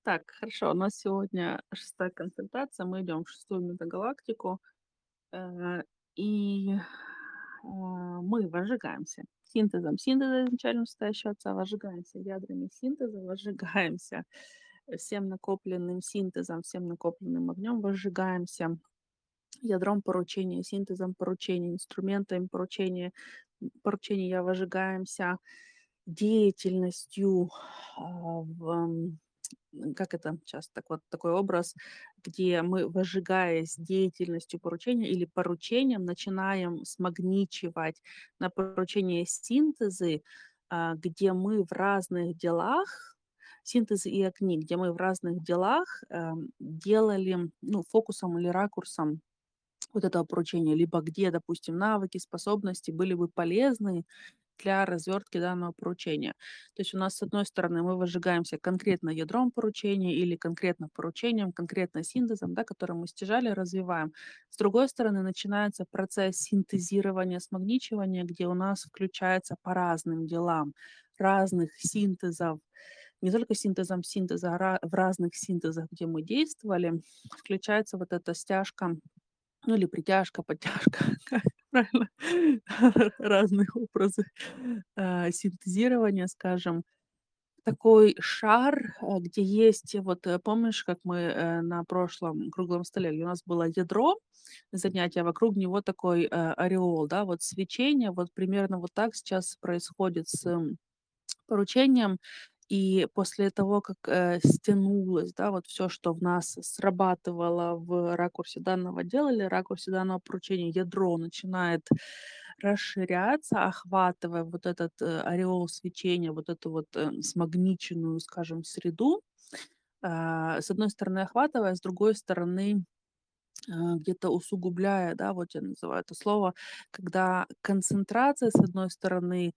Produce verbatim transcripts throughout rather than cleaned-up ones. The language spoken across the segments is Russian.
Так, хорошо. У нас сегодня шестая консультация. Мы идем в шестую метагалактику. э, И а, мы возжигаемся синтезом. Синтеза изначально состоящего отца возжигаемся ядрами синтеза, возжигаемся всем накопленным синтезом, всем накопленным огнем, возжигаемся ядром поручения, синтезом поручения, инструментами поручения, поручения возжигаемся деятельностью, а, в, м, как это сейчас так вот такой образ, где мы, возжигаясь деятельностью поручения или поручением, начинаем смагничивать на поручение синтезы, а, где мы в разных делах, синтезы и огни, где мы в разных делах эм, делали, ну, фокусом или ракурсом вот этого поручения, либо где, допустим, навыки, способности были бы полезны для развертки данного поручения. То есть у нас, с одной стороны, мы возжигаемся конкретно ядром поручения или конкретно поручением, конкретно синтезом, да, который мы стяжали, развиваем. С другой стороны, начинается процесс синтезирования, смагничивания, где у нас включается по разным делам разных синтезов, не только синтезом синтеза, а ра- в разных синтезах, где мы действовали, включается вот эта стяжка, ну или притяжка, подтяжка, как правильно, разные образы, а, синтезирования, скажем. Такой шар, а, где есть, вот, э, помнишь, как мы, э, на прошлом круглом столе, где у нас было ядро занятия, вокруг него такой, э, ореол, да, вот свечение, вот примерно вот так сейчас происходит с поручением. И после того, как, э, стянулось, да, вот все, что в нас срабатывало в ракурсе данного дела или ракурсе данного поручения, ядро начинает расширяться, охватывая вот этот, э, ореол свечения, вот эту вот, э, смагниченную, скажем, среду. А, с одной стороны охватывая, с другой стороны, а, где-то усугубляя, да, вот я называю это слово, когда концентрация, с одной стороны,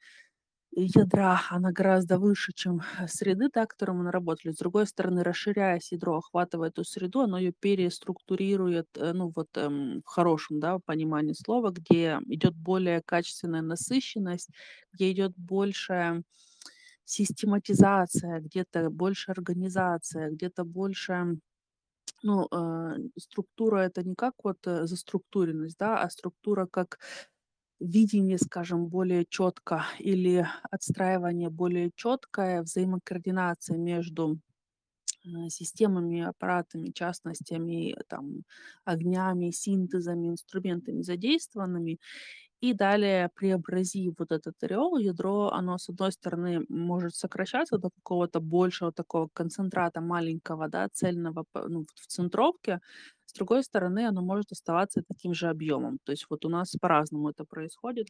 ядра, она гораздо выше, чем э, среды, та, которую мы наработали. С другой стороны, расширяясь, ядро охватывает эту среду, оно ее переструктурирует, э, ну вот эм, в хорошем, да, понимании слова, где идет более качественная насыщенность, где идет большая систематизация, где-то больше организация, где-то больше, ну, э, структура это не как вот э, заструктуренность, да, а структура как видение, скажем, более четко или отстраивание более четкое, взаимокоординация между э, системами, аппаратами, частностями, там, огнями, синтезами, инструментами задействованными. И далее, преобразив вот этот ореол, ядро, оно, с одной стороны, может сокращаться до какого-то большего такого концентрата маленького, да, цельного п- ну, в центровке. С другой стороны, оно может оставаться таким же объемом. То есть вот у нас по-разному это происходит.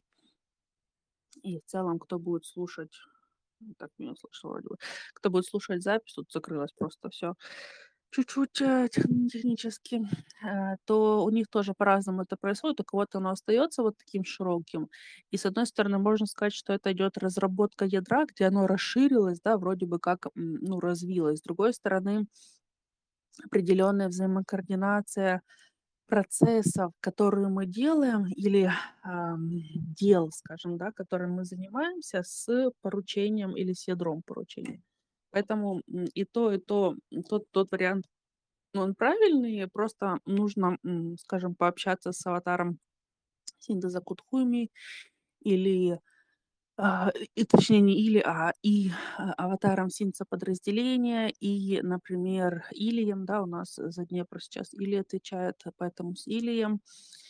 И в целом, кто будет слушать, ну, так меня слышно вроде бы, кто будет слушать запись, тут закрылось просто все чуть-чуть э, техни- технически, э, то у них тоже по-разному это происходит. У кого-то оно остается вот таким широким. И с одной стороны, можно сказать, что это идет разработка ядра, где оно расширилось, да, вроде бы как, м, ну, развилось. С другой стороны, определенная взаимокоординация процессов, которые мы делаем, или ам, дел, скажем, да, которым мы занимаемся, с поручением или с ядром поручения. Поэтому м, и то, и то, м, тот, тот вариант, ну, он правильный, просто нужно, м, скажем, пообщаться с аватаром синтеза Кутхуми или а, и точнее не или, а и а, аватаром синца подразделения, и, например, Илием, да, у нас за Днепр сейчас Или отвечает, поэтому с Илием.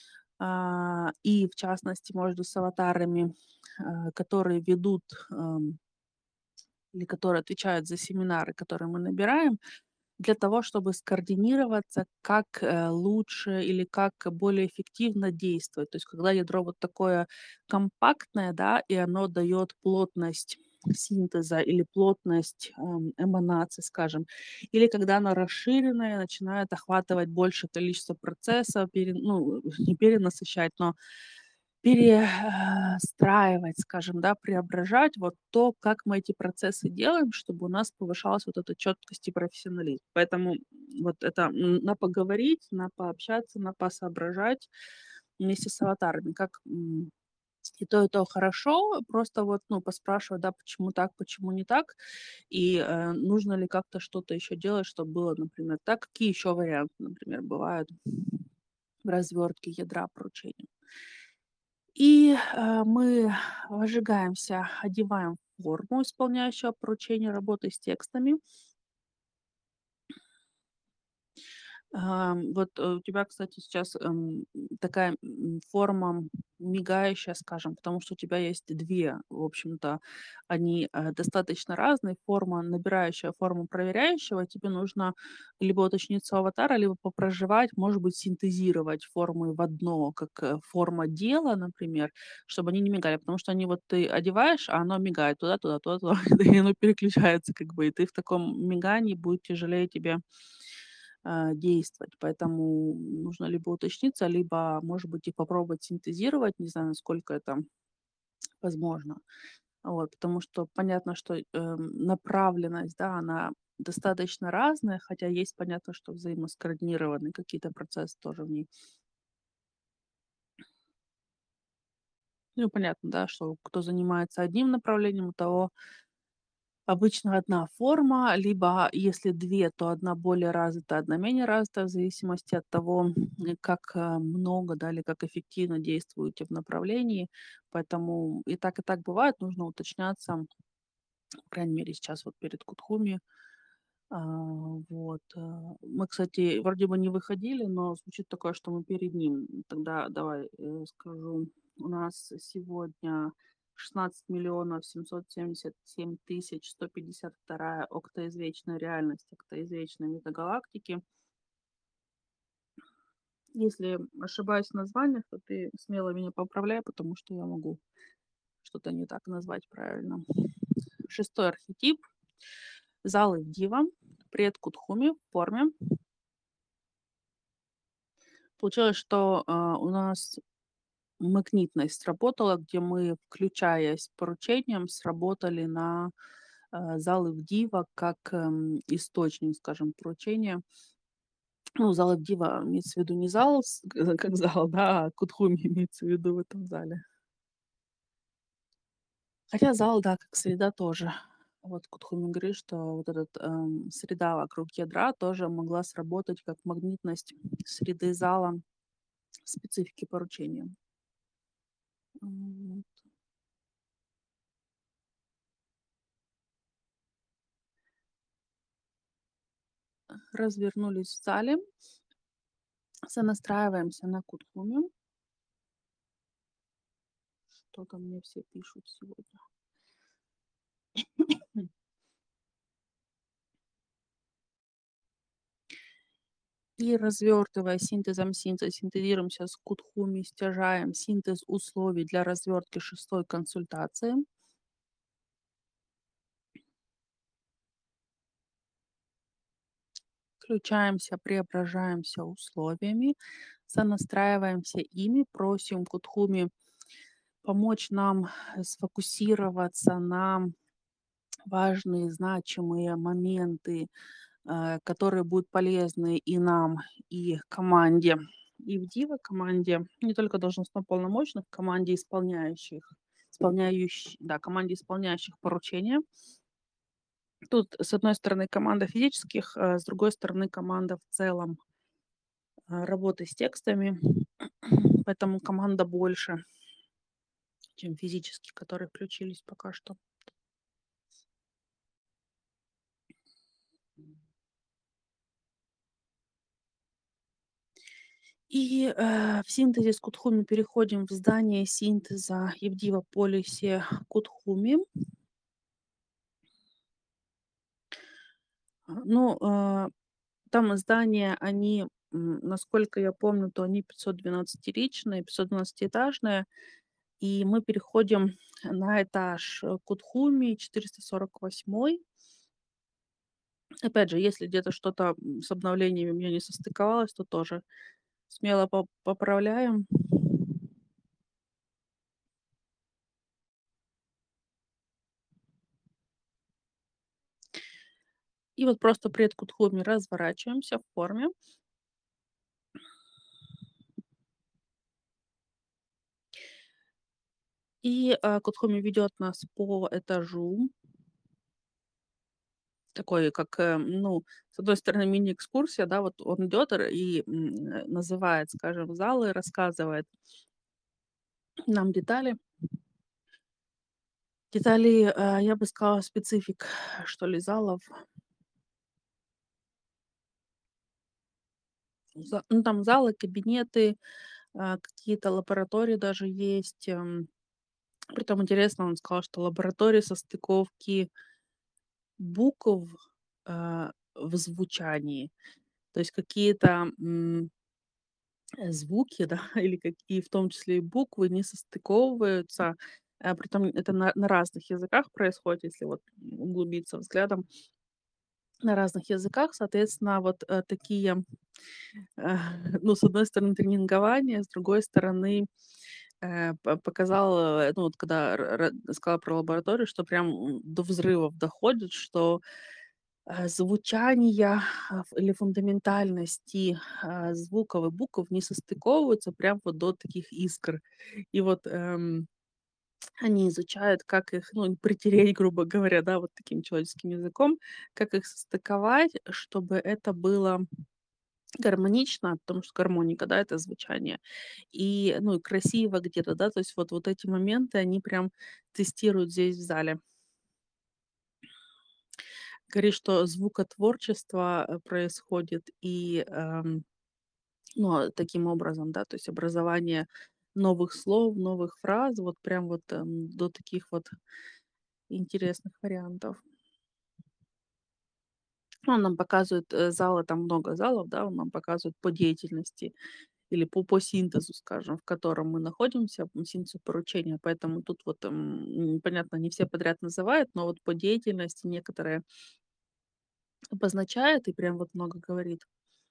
А, и в частности, между с аватарами, а, которые ведут, ам, или которые отвечают за семинары, которые мы набираем, для того, чтобы скоординироваться, как, э, лучше или как более эффективно действовать. То есть когда ядро вот такое компактное, да, и оно дает плотность синтеза или плотность, эм, эманаций, скажем, или когда оно расширенное, начинает охватывать большее количество процессов, пере ну, не перенасыщать, но перестраивать, скажем, да, преображать вот то, как мы эти процессы делаем, чтобы у нас повышалась вот эта четкость и профессионализм. Поэтому м, вот это м, на поговорить, на пообщаться, на посоображать вместе с аватарами, как м, И то, и то хорошо. Просто вот, ну, поспрашивать, да, почему так, почему не так, и, э, нужно ли как-то что-то еще делать, чтобы было, например, так. Какие еще варианты, например, бывают в развертке ядра поручения. И, э, мы выжигаемся, одеваем форму исполняющего поручение работы с текстами. Ам, вот, э, у тебя, кстати, сейчас, эм, такая, м, форма мигающая, скажем, потому что у тебя есть две, в общем-то, они, э, достаточно разные. Форма набирающая, форма проверяющего. Тебе нужно либо уточнить своего аватара, либо попроживать, может быть, синтезировать формы в одно, как, э, форма дела, например, чтобы они не мигали. Потому что они вот ты одеваешь, а оно мигает туда-туда, туда-туда, и оно переключается как бы, и ты в таком мигании будет тяжелее тебе а, действовать. Поэтому нужно либо уточниться, либо, может быть, и попробовать синтезировать. Не знаю, насколько это возможно. Вот, потому что понятно, что эм, направленность, да, она достаточно разная, хотя есть понятно, что взаимоскоординированы какие-то процессы тоже в ней. Ну, и понятно, да, что кто занимается одним направлением, у того обычно одна форма, либо если две, то одна более развита, одна менее развита, в зависимости от того, м, как, э, много, да, или как эффективно действуете в направлении. Поэтому и так, и так бывает, нужно уточняться, по крайней мере, сейчас вот перед Кутхуми. А, вот, э. Мы, кстати, вроде бы не выходили, но звучит такое, что мы перед ним. Тогда давай, э, скажу. У нас сегодня шестнадцать миллионов семьсот семьдесят семь тысяч сто пятьдесят вторая октоизвечная реальность октоизвечной метагалактики. Если ошибаюсь в названиях, то ты смело меня поправляй, потому что я могу что-то не так назвать правильно. Шестой архетип. Залы Дива. Пред Кутхуми в форме. Получилось, что, а, у нас магнитность сработала, где мы, включаясь поручением, сработали на, а, залы в Дива как, эм, источник, скажем, поручения. Ну, залы в Дива имеется в виду не зал с г как зал, да, а Кутхуми имеется в виду в этом зале. Хотя зал, да, как среда тоже. Вот Кутхуми говорит, что вот этот, эм, среда вокруг ядра тоже могла сработать как магнитность среды зала в специфике поручения. М, вот. Развернулись в зале. Сонастраиваемся на Кутхуми. Что-то мне все пишут сегодня. И развертывая синтезом синтез, синтезируемся с Кутхуми, стяжаем синтез условий для развертки шестой консультации. Включаемся, преображаемся условиями, сонастраиваемся ими, просим Кутхуми помочь нам э, сфокусироваться на важные, значимые моменты, э, которые будут полезны и нам, и команде, и в Дива команде, не только должностно-полномочных, команде исполняющих, исполняющих, да, команде исполняющих поручения. Тут, с одной стороны, команда физических, а с другой стороны, команда в целом а, работы с текстами. Поэтому команда больше, чем физические, которые включились пока что. И, э, в синтезе с Кутхуми переходим в здание синтеза Евдива Полисе Кутхуми. А, ну, а, там здания, они, м, насколько я помню, то они пятьсот двенадцатиричные, пятьсот двенадцатиэтажные, и мы переходим на этаж э, Кутхуми четыреста сорок восьмой. Опять же, если где-то что-то, м, с обновлениями у меня не состыковалось, то тоже смело по поправляем. И вот просто пред Кутхуми разворачиваемся в форме. И, а, Кудхуми ведет нас по этажу. Такой, как, э, ну, с одной стороны, мини-экскурсия, да, вот он идет р и, м, э, называет, скажем, залы, рассказывает нам детали. Детали, э, я бы сказала, специфик, что ли, залов. За ну, там залы, кабинеты, а, какие-то лаборатории даже есть. Эм, притом интересно, он сказал, что лаборатории состыковки букв, а, в звучании. То есть какие-то, м, э, звуки, да, или какие, в том числе и буквы, не состыковываются. А, притом это на на разных языках происходит, если вот углубиться взглядом. На разных языках, соответственно, вот, э, такие, э, ну, с одной стороны, тренингование, с другой стороны, э, по показал, э, ну, вот когда р р сказала про лабораторию, что прям, м, до взрывов доходит, что, э, звучания, а, ф или фундаментальности, а, звуков и букв не состыковываются прям вот до таких искр. И вот, эм, они изучают, как их, ну, притереть, грубо говоря, да, вот таким человеческим языком, как их состыковать, чтобы это было гармонично, потому что гармоника, да, это звучание, и, ну, и красиво где-то, да, то есть вот, вот эти моменты, они прям тестируют здесь в зале. Говорит, что звукотворчество э, происходит и, эм, ну, а, таким образом, да, то есть образование новых слов, новых фраз, вот прям вот эм, до таких вот интересных вариантов. Ну, он нам показывает э, залы, там много залов, да, он нам показывает по деятельности или по, по синтезу, скажем, в котором мы находимся, м, синтезу поручения. Поэтому тут вот, м, понятно, не все подряд называют, но вот по деятельности некоторые обозначает и прям вот много говорит.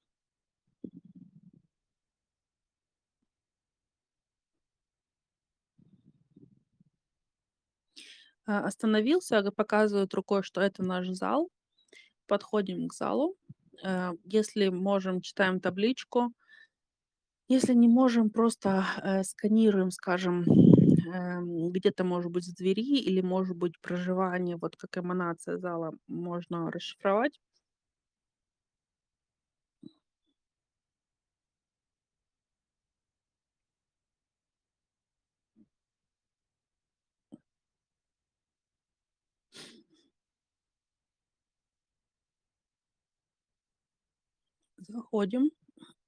А, Остановился, г- показывает рукой, что это наш зал. Подходим к залу. Э, Если можем, читаем табличку. Если не можем, просто э, сканируем, скажем, эм, где-то, может быть, с двери или, может быть, проживание, вот как эманация зала, можно расшифровать. Заходим.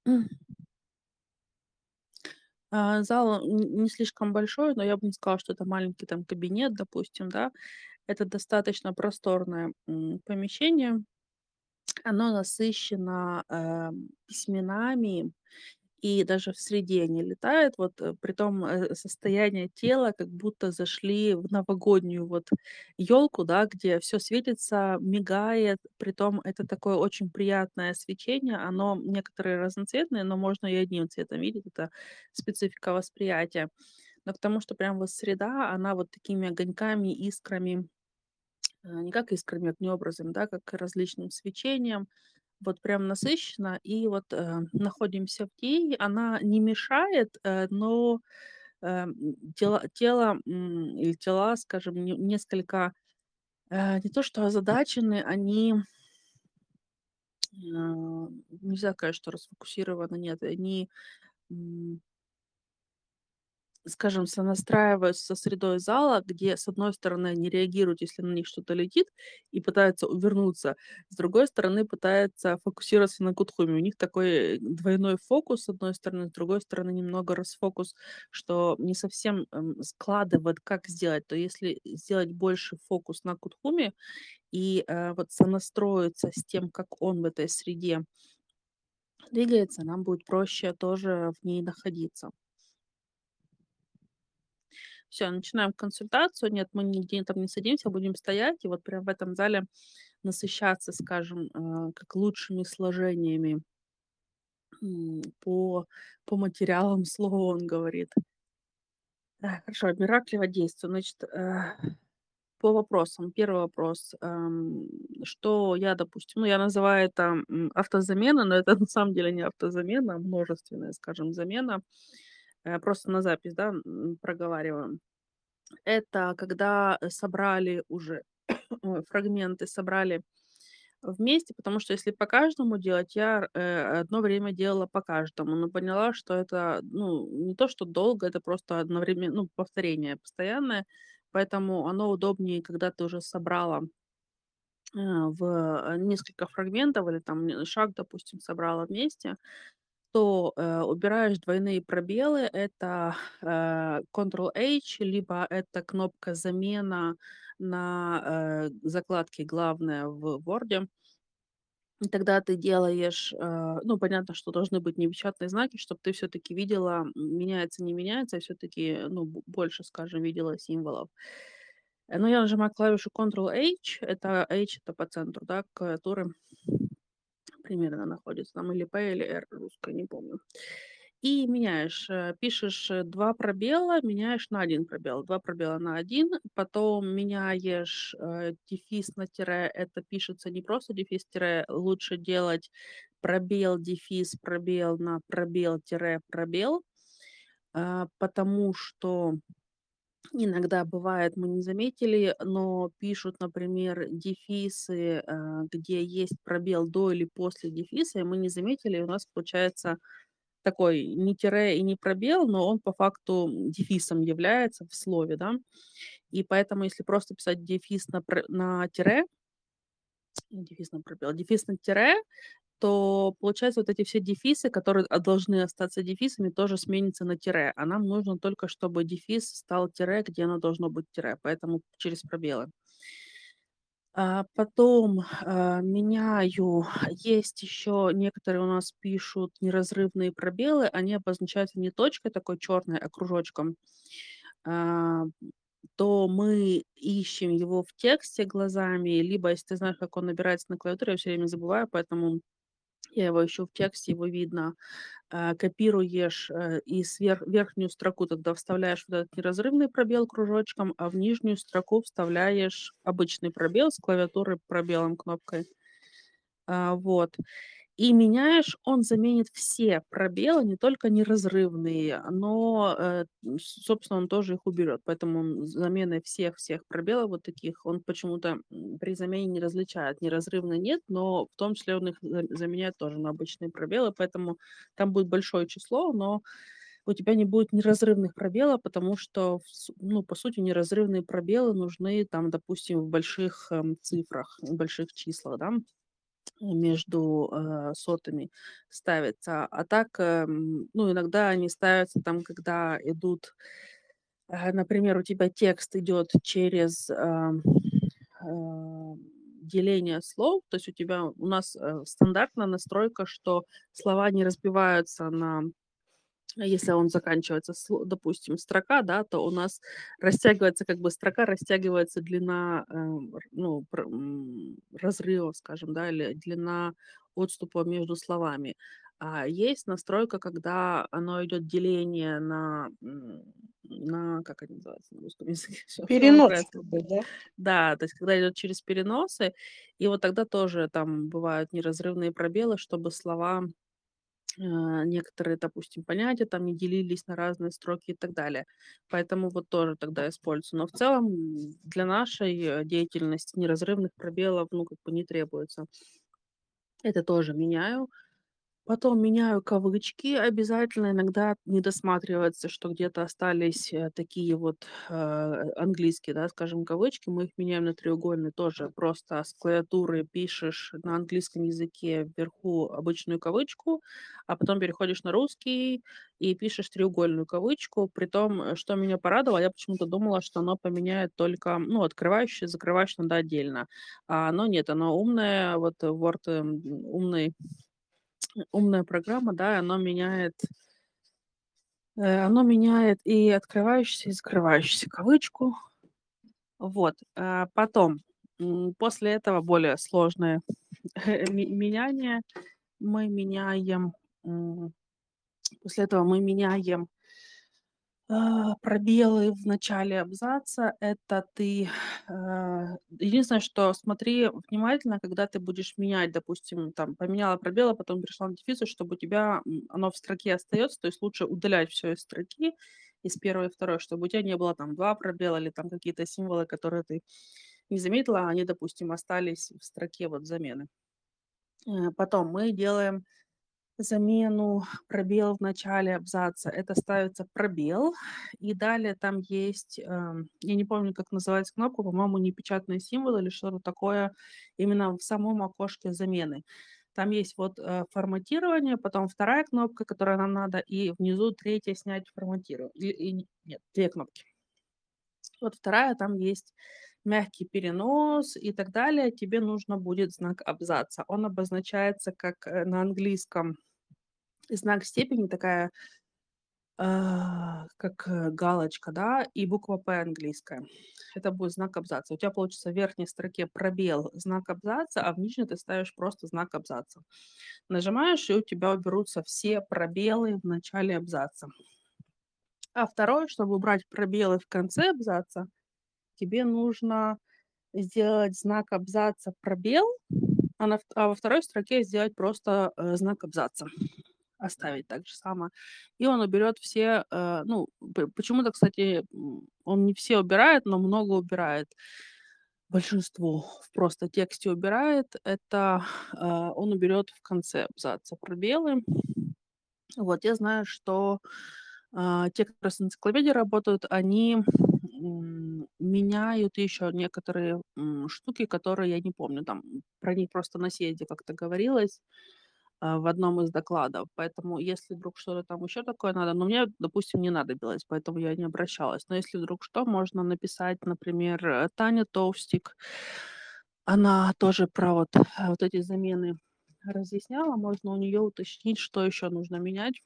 А, Зал н- не слишком большой, но я бы не сказала, что это маленький там кабинет, допустим, да. Это достаточно просторное м, помещение. Оно насыщено эм, письменами, и даже в среде они летают. Вот, э, притом, э, состояние тела, как будто зашли в новогоднюю вот елку, да, где все светится, мигает. Притом это такое очень приятное свечение. Оно некоторые разноцветные, но можно и одним цветом видеть. Это специфика восприятия. Но потому что прям вот среда, она вот такими огоньками, искрами, э, не как искрами, огнеобразом, да, как различным свечением, вот прям насыщенно, и вот, э, находимся в ней. Она не мешает, э, но, э, м, тело тело, м, или тела, скажем, не несколько, э, не то что озадачены, они, а, нельзя сказать, что расфокусированы, нет, они, м скажем, сонастраиваются со средой зала, где, с одной стороны, они реагируют, если на них что-то летит, и пытаются увернуться, с другой стороны, пытаются фокусироваться на Кудхуме. У них такой двойной фокус, с одной стороны, с другой стороны, немного расфокус, что не совсем эм, складывает, как сделать. То если сделать больше фокус на Кудхуме и э, вот сонастроиться с тем, как он в этой среде двигается, нам будет проще тоже в ней находиться. Все, начинаем консультацию. Нет, мы нигде там не садимся, будем стоять и вот прям в этом зале насыщаться, скажем, э, как лучшими сложениями, м, по по материалам слова, он говорит. Э, хорошо, Мираклево действие. Значит, э, по вопросам. Первый вопрос. Эм, что я, допустим, ну, я называю это, м, автозамена, но это на самом деле не автозамена, а множественная, скажем, замена. Э, просто на запись, да, м, проговариваем. Это когда э, собрали уже ой, фрагменты, собрали вместе, потому что если по каждому делать, я э, одно время делала по каждому, но поняла, что это, ну, не то, что долго, это просто одновременно, ну, повторение постоянное, поэтому оно удобнее, когда ты уже собрала э, в э, несколько фрагментов или там не- шаг, допустим, собрала вместе, то э, убираешь двойные пробелы, это э, контрол-H, либо это кнопка замена на э, закладке главное в Word. И тогда ты делаешь, э, ну, понятно, что должны быть непечатные знаки, чтобы ты все-таки видела, м, меняется, не меняется, все-таки, ну, б- больше, скажем, видела символов. Э, Но я нажимаю клавишу контрол-H, это H это по центру, да, клавиатуры примерно находится, там или P, или R, русская, не помню. И меняешь, э, пишешь э, два пробела, меняешь на один пробел, два пробела на один, потом меняешь э, дефис на тире, это пишется не просто дефис тире, лучше делать пробел, дефис, пробел на пробел, тире, пробел, а, потому что иногда бывает, мы не заметили, но пишут, например, дефисы, э, где есть пробел до или после дефиса, и мы не заметили, и у нас получается такой не тире и не пробел, но он по факту дефисом является в слове, да. И поэтому, если просто писать дефис на, пр- на тире, дефис на пробел, дефис на тире, то получается вот эти все дефисы, которые а, должны остаться дефисами, тоже сменятся на тире. А нам нужно только, чтобы дефис стал тире, где оно должно быть тире, поэтому через пробелы. А потом, а, меняю. Есть еще некоторые у нас пишут неразрывные пробелы. Они обозначаются не точкой такой черной, а кружочком. А, то мы ищем его в тексте глазами, либо если ты знаешь, как он набирается на клавиатуре, я все время забываю, поэтому я его ищу в тексте, его видно. А, копируешь, э, и сверх верхнюю строку тогда вставляешь вот этот неразрывный пробел кружочком, а в нижнюю строку вставляешь обычный пробел с клавиатуры пробелом кнопкой. А, вот. И меняешь, он заменит все пробелы, не только неразрывные, но, э, м, с собственно, он тоже их уберет. Поэтому он с заменой всех-всех пробелов вот таких, он почему-то, м, при замене не различает. Неразрывно нет, но в том числе он их за заменяет тоже на обычные пробелы, поэтому там будет большое число, но у тебя не будет неразрывных пробелов, потому что, в с ну, по сути, неразрывные пробелы нужны там, допустим, в больших, эм, цифрах, в больших числах, да, между, э, сотами ставится. А так, эм, ну, иногда они ставятся там, когда идут, э, например, у тебя текст идет через, ам, а, деление слов. То есть у тебя у нас, э, стандартная настройка, что слова не разбиваются на а если он заканчивается, сло допустим, строка, да, то у нас растягивается как бы строка, растягивается длина, эм, р ну, пр м, разрывов, скажем, да, или длина отступа между словами. А есть настройка, когда оно идет деление на, м, на как это называется на русском языке? Всё всё на Перенос украинском. как бы, да? Да, то есть когда идет через переносы, и вот тогда тоже там бывают неразрывные пробелы, чтобы слова а, некоторые, допустим, понятия там не делились на разные строки и так далее. Поэтому вот тоже тогда использую. Но в целом м, для нашей э, деятельности неразрывных пробелов, ну, как бы не требуется. Это тоже меняю. Потом меняю кавычки обязательно. Иногда не досматривается, что где-то остались э, такие вот э, английские, да, скажем, кавычки. Мы их меняем на треугольные тоже. Просто с клавиатуры пишешь на английском языке вверху обычную кавычку, а потом переходишь на русский и пишешь треугольную кавычку. Притом, э, что меня порадовало, я почему-то думала, что оно поменяет только, ну, открывающее, закрывающее надо отдельно. А оно нет, оно умное, вот Word м, умный умная программа, да, оно меняет, э, оно меняет и открывающуюся, и закрывающуюся кавычку. Вот. А, потом, м, после этого более сложное ме меняние. Мы меняем, м, после этого мы меняем А, пробелы в начале абзаца — это ты, а, единственное, что смотри внимательно, когда ты будешь менять, допустим, там поменяла пробел, а потом перешла на дефис, чтобы у тебя, м, оно в строке остается, то есть лучше удалять все из строки из первой и второй, чтобы у тебя не было там два пробела или там какие-то символы, которые ты не заметила, а они, допустим, остались в строке вот замены. Э, потом мы делаем замену пробела в начале абзаца. Это ставится пробел, и далее там есть, эм, я не помню, как называется кнопка, по-моему, непечатные символы или что-то такое именно в самом окошке замены. Там есть вот э, форматирование, потом вторая кнопка, которая нам надо, и внизу третья снять форматирование. И, и не- нет, две кнопки. Вот вторая, там есть мягкий перенос и так далее. Тебе нужно будет знак абзаца. Он обозначается как э, на английском знак степени, такая а, как э, галочка, да, и буква П английская. Это будет знак абзаца. У тебя получится в верхней строке пробел, знак абзаца, а в нижней ты ставишь просто знак абзаца. Нажимаешь, и у тебя уберутся все пробелы в начале абзаца. А второе, чтобы убрать пробелы в конце абзаца, тебе нужно сделать знак абзаца пробел, а, на, вт- а во второй строке сделать просто э, знак абзаца. Оставить так же само. И он уберет все, э, ну, п- почему-то, кстати, м, он не все убирает, но много убирает. Большинство в просто тексте убирает. Это э, он уберет в конце абзаца пробелы. Вот, я знаю, что а, те, которые с энциклопедией работают, они м, меняют еще некоторые м, штуки, которые я не помню. Там про них просто на съезде как-то говорилось а, в одном из докладов. Поэтому, если вдруг что-то там еще такое надо, но мне, допустим, не надо делать, поэтому я не обращалась. Но если вдруг что, можно написать, например, э, Таня Толстик. Она тоже про вот, э, вот эти замены разъясняла. Можно у нее уточнить, что еще нужно менять.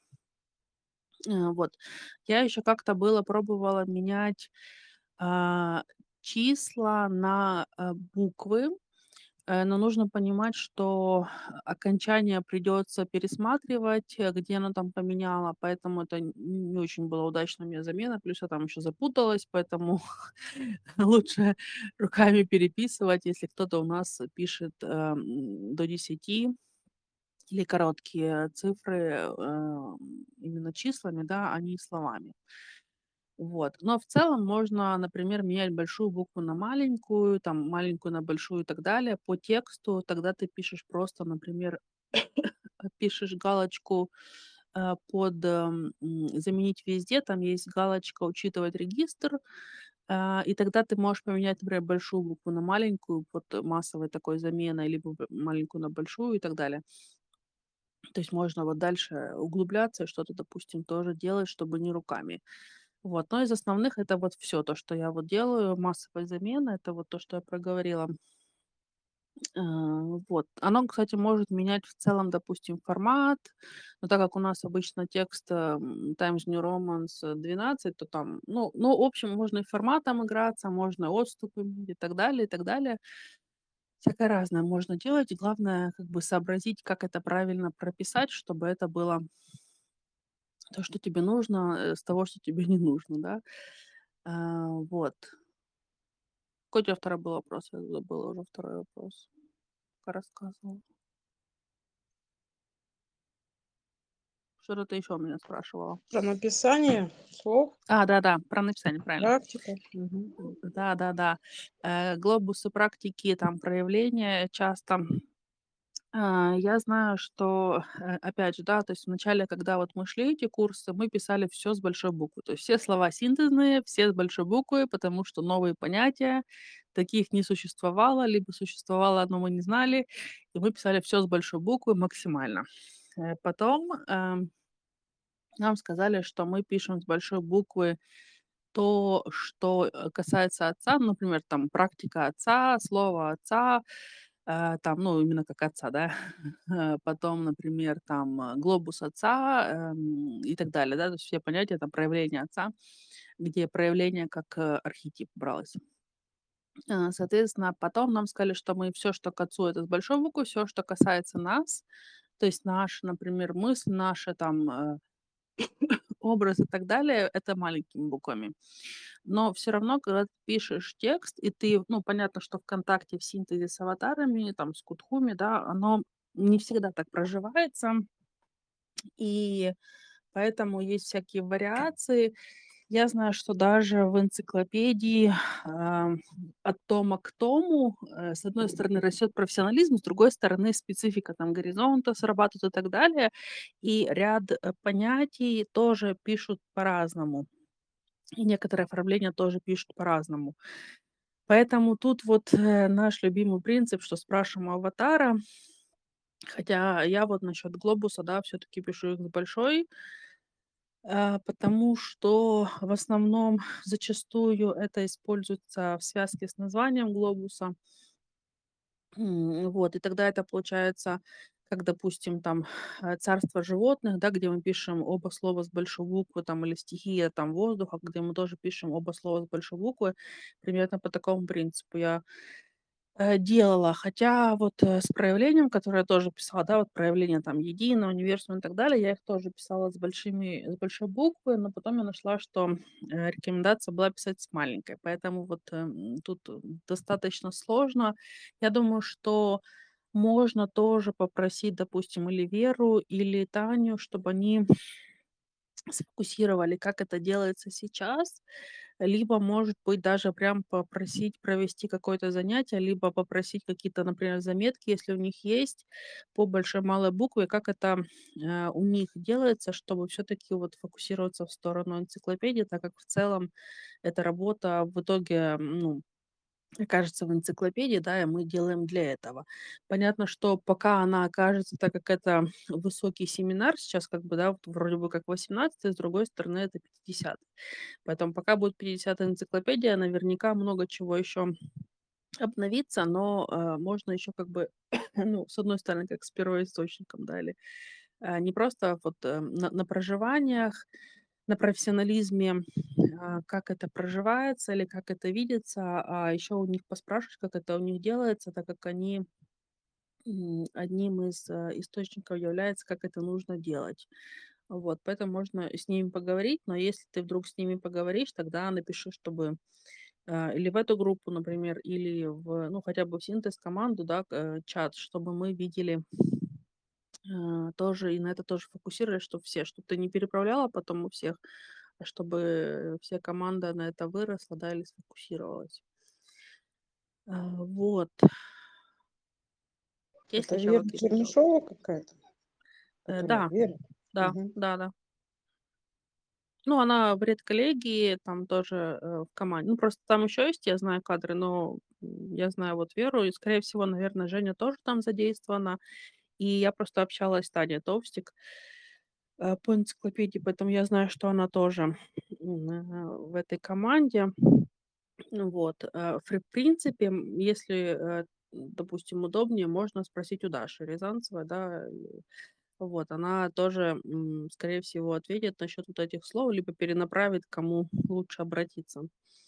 Э, вот. Я еще как-то было пробовала менять, а, числа на, э, буквы, э, но нужно понимать, что окончание придется пересматривать, э, где оно там поменяла, поэтому это н не очень была удачная у меня замена. Плюс я там еще запуталась, поэтому лучше руками переписывать, если кто-то у нас пишет, эм, до десяти или короткие цифры, э, именно числами, да, а не словами. Вот. Но в целом можно, например, менять большую букву на маленькую, там маленькую на большую и так далее по тексту. Тогда ты пишешь просто, например, пишешь галочку э, под эм, м, заменить везде, там есть галочка учитывать регистр, а, и тогда ты можешь поменять, например, большую букву на маленькую под массовой такой заменой, либо б- маленькую на большую и так далее. То есть можно вот дальше углубляться и что-то, допустим, тоже делать, чтобы не руками. Вот. Но из основных это вот все то, что я вот делаю. Массовая замена — это вот то, что я проговорила. А, вот. Оно, кстати, может менять в целом, допустим, формат. Но так как у нас обычно текст, м, Times New Roman с двенадцать, то там, ну ну, в общем, можно и форматом играться, можно отступами и так далее, и так далее. Всякое разное можно делать. Главное, как бы сообразить, как это правильно прописать, чтобы это было то, что тебе нужно, э, с того, что тебе не нужно, да. А, вот. Какой у тебя второй был вопрос? Я забыла уже второй вопрос, пока рассказывала. Что-то ты еще у меня спрашивала. Про написание слов, А, да-да, про написание, правильно. практика. Мгм. Да-да-да. Э, глобусы практики, там проявления часто. А, я знаю, что, э, опять же, да, то есть вначале, когда вот мы шли эти курсы, мы писали все с большой буквы. То есть все слова синтезные, все с большой буквы, потому что новые понятия, таких не существовало, либо существовало, но мы не знали, и мы писали все с большой буквы максимально. Э, потом, эм, нам сказали, что мы пишем с большой буквы то, что, э, касается отца, ну, например, там практика отца, слово отца, э, там, ну, именно как отца, да. Э, потом, например, там, э, глобус отца, эм, и так далее, да. То есть все понятия, там, проявление отца, где проявление как, э, архетип бралось. Э, соответственно, потом нам сказали, что мы все, что к отцу — это с большой буквы, все, что касается нас, то есть наш, например, мысль, наши там, э, образ и так далее — это маленькими буквами. Но все равно, когда ты пишешь текст, и ты, ну, понятно, что "ВКонтакте" в синтезе с аватарами, там, с Кутхуми, да, оно не всегда так проживается, и поэтому есть всякие вариации. Я знаю, что даже в энциклопедии, ам, от тома к тому, э, с одной стороны, растет профессионализм, с другой стороны, специфика там горизонта срабатывает и так далее. И ряд, э, понятий тоже пишут по-разному. И некоторые оформления тоже пишут по-разному. Поэтому тут вот, э, наш любимый принцип, что спрашиваем у аватара. Хотя я вот насчет глобуса, да, все таки пишу их с большой, а, потому что в основном зачастую это используется в связке с названием глобуса. М, вот, и тогда это получается, как, допустим, там, э, "Царство животных", да, где мы пишем оба слова с большой буквы, там, или "Стихия", там, воздуха, где мы тоже пишем оба слова с большой буквы. Примерно по такому принципу я Э, делала. Хотя вот, э, с проявлением, которое я тоже писала, да, вот проявление там единого, универсума и так далее, я их тоже писала с большими с большой буквы, но потом я нашла, что, э, рекомендация была писать с маленькой. Поэтому вот, эм, тут, э, достаточно сложно. Я думаю, что можно тоже попросить, допустим, или Веру, или Таню, чтобы они сфокусировали, как это делается сейчас. Либо, может быть, даже прям попросить провести какое-то занятие, либо попросить какие-то, например, заметки, если у них есть, по большой малой букве, как это э, у них делается, чтобы все-таки вот фокусироваться в сторону энциклопедии, так как в целом эта работа в итоге, м, ну, окажется в энциклопедии, да, и мы делаем для этого. Понятно, что пока она окажется, так как это высокий семинар сейчас, как бы, да, вот вроде бы как восемнадцатый, с другой стороны, это пятидесятый. Поэтому пока будет пятидесятая энциклопедия, наверняка много чего еще обновится, но э, можно еще как бы, ну, с одной стороны, как с первоисточником, да, или э, не просто вот э, на, на проживаниях, на профессионализме, а, как это проживается или как это видится, а еще у них поспрашивать, как это у них делается, так как они м, одним из э, источников является, как это нужно делать. Вот, поэтому можно с ними поговорить, но если ты вдруг с ними поговоришь, тогда напиши, чтобы а, или в эту группу, например, или в, ну, хотя бы в синтез-команду, да, к- э, чат, чтобы мы видели а, тоже и на это тоже фокусировались, чтобы все, чтобы ты не переправляла потом у всех, а чтобы вся команда на это выросла, да, или сфокусировалась. А, Вот. Есть Это еще Вера какие-то вопросы? Чернышова какая-то? Э, Которая Да, Вера? да, Мгм. да, да. Ну, она в редколлегии, там тоже э, в команде. Ну, просто там еще есть, я знаю кадры, но м, я знаю вот Веру, и, скорее всего, наверное, Женя тоже там задействована. И я просто общалась с Таней Товстик э, по энциклопедии, поэтому я знаю, что она тоже м, э, в этой команде. Ну вот. э, В принципе, м, если, э, допустим, удобнее, можно спросить у Даши Рязанцевой, да, и вот, она тоже, м, скорее всего, ответит насчет вот этих слов, либо перенаправит, к кому лучше обратиться.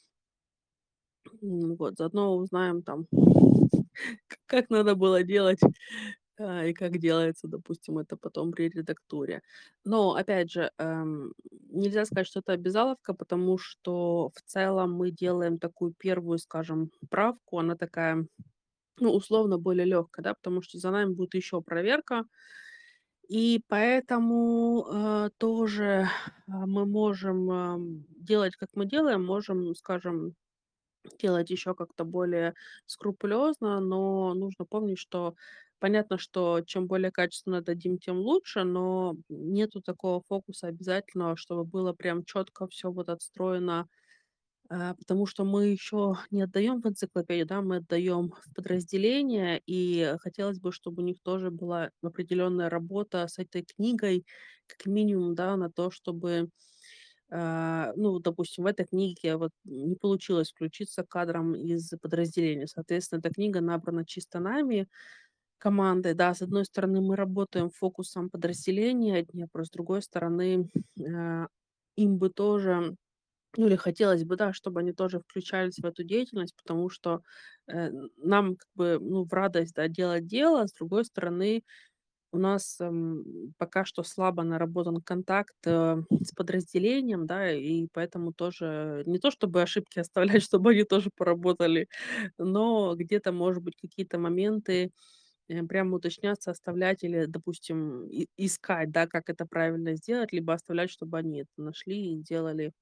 М, Вот, заодно узнаем там, к- как надо было делать а, и как делается, допустим, это потом при редактуре. Но, опять же, эм, нельзя сказать, что это обязаловка, потому что в целом мы делаем такую первую, скажем, правку, она такая, ну, условно, более легкая, да, потому что за нами будет еще проверка, и поэтому э, тоже а, мы можем ам, делать, как мы делаем, можем, скажем, делать еще как-то более скрупулезно, но нужно помнить, что понятно, что чем более качественно дадим, тем лучше, но нету такого фокуса обязательного, чтобы было прям четко все вот отстроено, а, потому что мы еще не отдаем в энциклопедию, да, мы отдаем в подразделение, и хотелось бы, чтобы у них тоже была определенная работа с этой книгой, как минимум, да, на то, чтобы а, ну, допустим, в этой книге вот не получилось включиться кадром из подразделения. Соответственно, эта книга набрана чисто нами, командой. Да, с одной стороны, мы работаем фокусом подразделения Днепра, с другой стороны, а, им бы тоже, ну или хотелось бы, да, чтобы они тоже включались в эту деятельность, потому что э, нам как бы, ну, в радость, да, делать дело, с другой стороны, у нас, эм, пока что слабо наработан контакт, э, с подразделением, да, и поэтому тоже не то чтобы ошибки оставлять, чтобы они тоже поработали, но где-то, может быть, какие-то моменты, э, прям уточняться, оставлять или, допустим, и искать, да, как это правильно сделать, либо оставлять, чтобы они это нашли и делали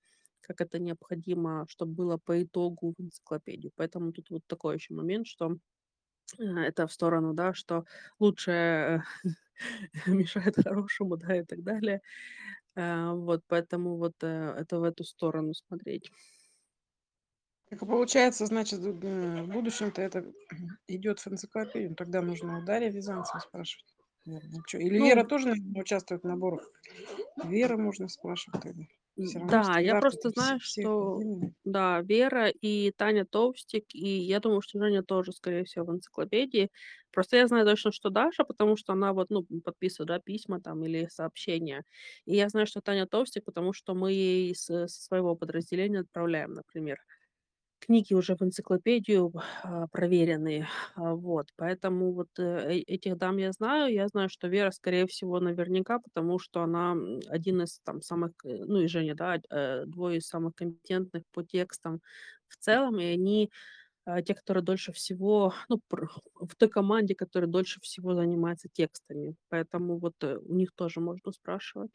как это необходимо, чтобы было по итогу в энциклопедию. Поэтому тут вот такой еще момент, что э, это в сторону, да, что лучшее мешает хорошему, да, и так далее. Э, Вот, поэтому вот э, это в эту сторону смотреть. Так и получается, значит, д- м, в будущем-то это идет в энциклопедию. Ну, тогда нужно у Дарьи Рязанцевой спрашивать. Наверное. Чё, или Вера Ну, тоже, наверное, участвует в наборах? Вера можно спрашивать тогда. Все равно да, я стандарты-то просто все, знаю, всех что, единые. да, Вера и Таня Толстик, и я думаю, что Женя тоже, скорее всего, в энциклопедии. Просто я знаю точно, что Даша, потому что она вот, ну, подписывает, да, письма там или сообщения. И я знаю, что Таня Толстик, потому что мы ей с- со своего подразделения отправляем, например, книги уже в энциклопедию, а, проверенные. А, вот, поэтому вот, э, э, этих дам я знаю. Я знаю, что Вера, скорее всего, наверняка, потому что она, м, один из там самых, э, ну и Женя, да, э, двое из самых компетентных по текстам в целом, и они, а, те, которые дольше всего, ну, пр в той команде, которая дольше всего занимается текстами. Поэтому вот, э, у них тоже можно спрашивать.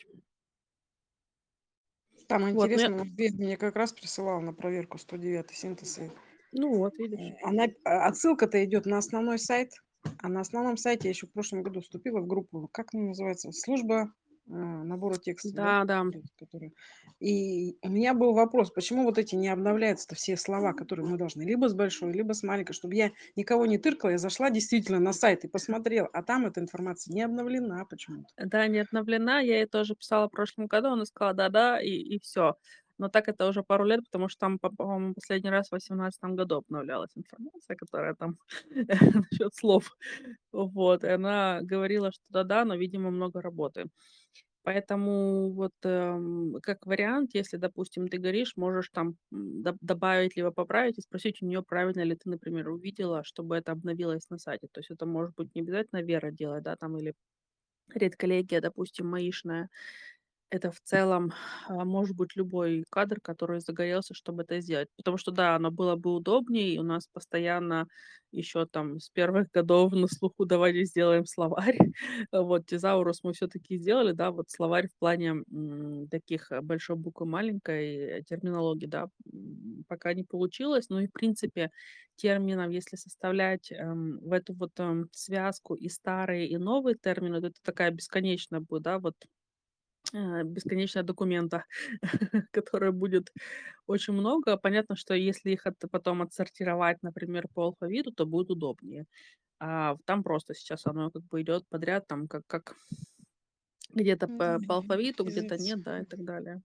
Там Вот, ну я интересно, вот Вера мне как раз присылала на проверку сто девятый синтез. И, ну вот, э, видишь. Она, а, отсылка-то идет на основной сайт, а на основном сайте я еще в прошлом году вступила в группу, как она называется, служба а, набора текста, да, Да-да. вот эти, которые. И у меня был вопрос, почему вот эти не обновляются-то все слова, которые мы должны либо с большой, либо с маленькой, чтобы я никого не тыркала, я зашла действительно на сайт и посмотрела, а там эта информация не обновлена почему-то. Да, не обновлена. Я ей тоже писала в прошлом году. Она сказала: "Да-да", и и всё. Но так это уже пару лет, потому что там, по по-моему, последний раз в восемнадцатом году обновлялась информация, которая там насчет слов. Вот, и она говорила, что да-да, но, видимо, много работы. Поэтому вот, эм, как вариант, если, допустим, ты горишь, можешь там, м, доб добавить либо поправить и спросить у нее, правильно ли ты, например, увидела, чтобы это обновилось на сайте. То есть это может быть не обязательно Вера делать, да, там или редколлегия, допустим, маишная. Это в целом, а, может быть любой кадр, который загорелся, чтобы это сделать. Потому что, да, оно было бы удобнее, и у нас постоянно еще там с первых годов на слуху давайте сделаем словарь. Вот тезаурус мы все-таки сделали, да, вот словарь в плане м, таких э, большой буквы, маленькой э, терминологии, да, м, пока не получилось. Ну и в принципе терминов, если составлять эм, в эту вот эм, связку и старые, и новые термины, то это такая бесконечная будет, да, вот э, бесконечная документа, которая будет очень много. Понятно, что если их от потом отсортировать, например, по алфавиту, то будет удобнее. А там просто сейчас оно как бы идет подряд, там как как где-то Да, по по алфавиту, где-то физиц. нет, да, и так далее.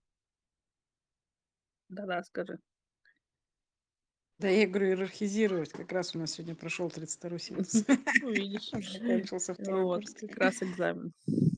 Да-да, скажи. Да, я говорю, иерархизировать. Как раз у нас сегодня прошел тридцать второй синтез. Ну, видишь. Закончился второй Вот, курс. как раз экзамен.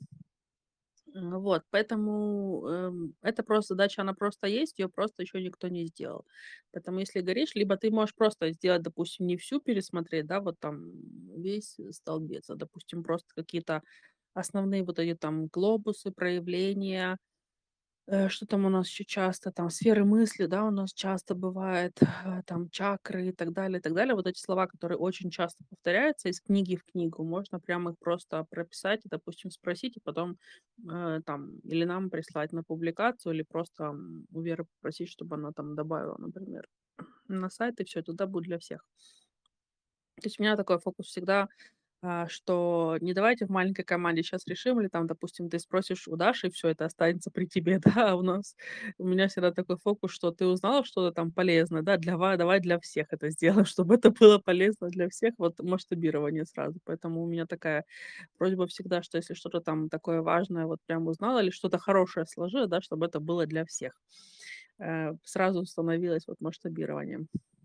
М, вот, поэтому, эм, эта просто задача, она просто есть, ее просто еще никто не сделал. Поэтому если горишь, либо ты можешь просто сделать, допустим, не всю пересмотреть, да, вот там весь э, столбец, а, допустим, просто какие-то основные вот эти там глобусы, проявления. Э, что там у нас еще часто? Там сферы мысли, да, у нас часто бывает, э, там чакры и так далее, и так далее. Вот эти слова, которые очень часто повторяются из книги в книгу, можно прямо их просто прописать и, допустим, спросить, и потом э, там или нам прислать на публикацию, или просто м, у Веры попросить, чтобы она там добавила, например, на сайт, и все, тогда будет для всех. То есть у меня такой фокус всегда, а, что не давайте в маленькой команде сейчас решим, или там, допустим, ты спросишь у Даши, и всё это останется при тебе, да. А у нас у меня всегда такой фокус, что ты узнала что-то там полезное, да, для ва давай для всех это сделаем, чтобы это было полезно для всех. Вот масштабирование сразу. Поэтому у меня такая просьба всегда, что если что-то там такое важное вот прям узнала или что-то хорошее сложила, да, чтобы это было для всех. Э, сразу становилось вот масштабированием.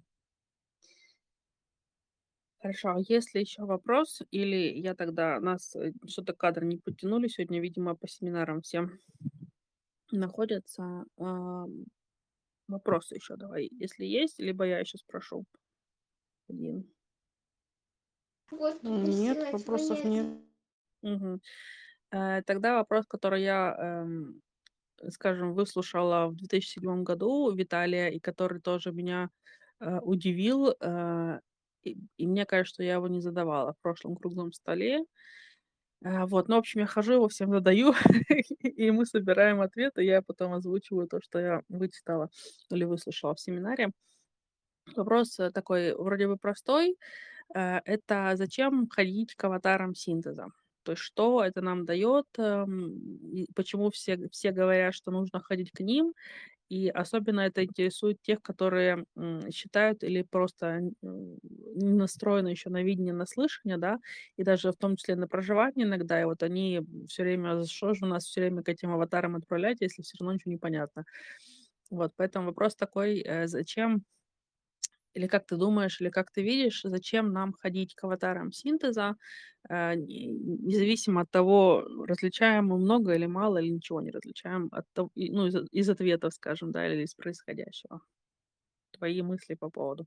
Хорошо, а есть ли еще вопрос? Или я тогда нас э, что-то кадры не подтянули сегодня, видимо, по семинарам всем находятся. Ам, вопросы еще давай, если есть, либо я еще спрошу один. Нет, вопросов нет. Мгм. Э, тогда вопрос, который я, эм, скажем, выслушала в две тысячи седьмом году Виталия, и который тоже меня э, удивил, э, и, и мне кажется, что я его не задавала в прошлом круглом столе. Э, вот, ну, в общем, я хожу, его всем задаю, и мы собираем ответы. Я потом озвучиваю то, что я вычитала или выслушала в семинаре. Вопрос, э, такой вроде бы простой. Э, это зачем ходить к аватарам синтеза? То есть что это нам дает, эм, и почему все все говорят, что нужно ходить к ним, и особенно это интересует тех, которые, м, считают или просто, н м, не настроены еще на видение, на слышание, да, и даже в том числе на проживание иногда. И вот они все время: "За что же нас все время к этим аватарам отправлять, если все равно ничего не понятно?" Вот, поэтому вопрос такой, э, зачем или как ты думаешь, или как ты видишь, зачем нам ходить к аватарам синтеза, э, не независимо от того, различаем мы много или мало, или ничего не различаем от тов и, ну, из из ответов, скажем, да, или из происходящего. Твои мысли по поводу.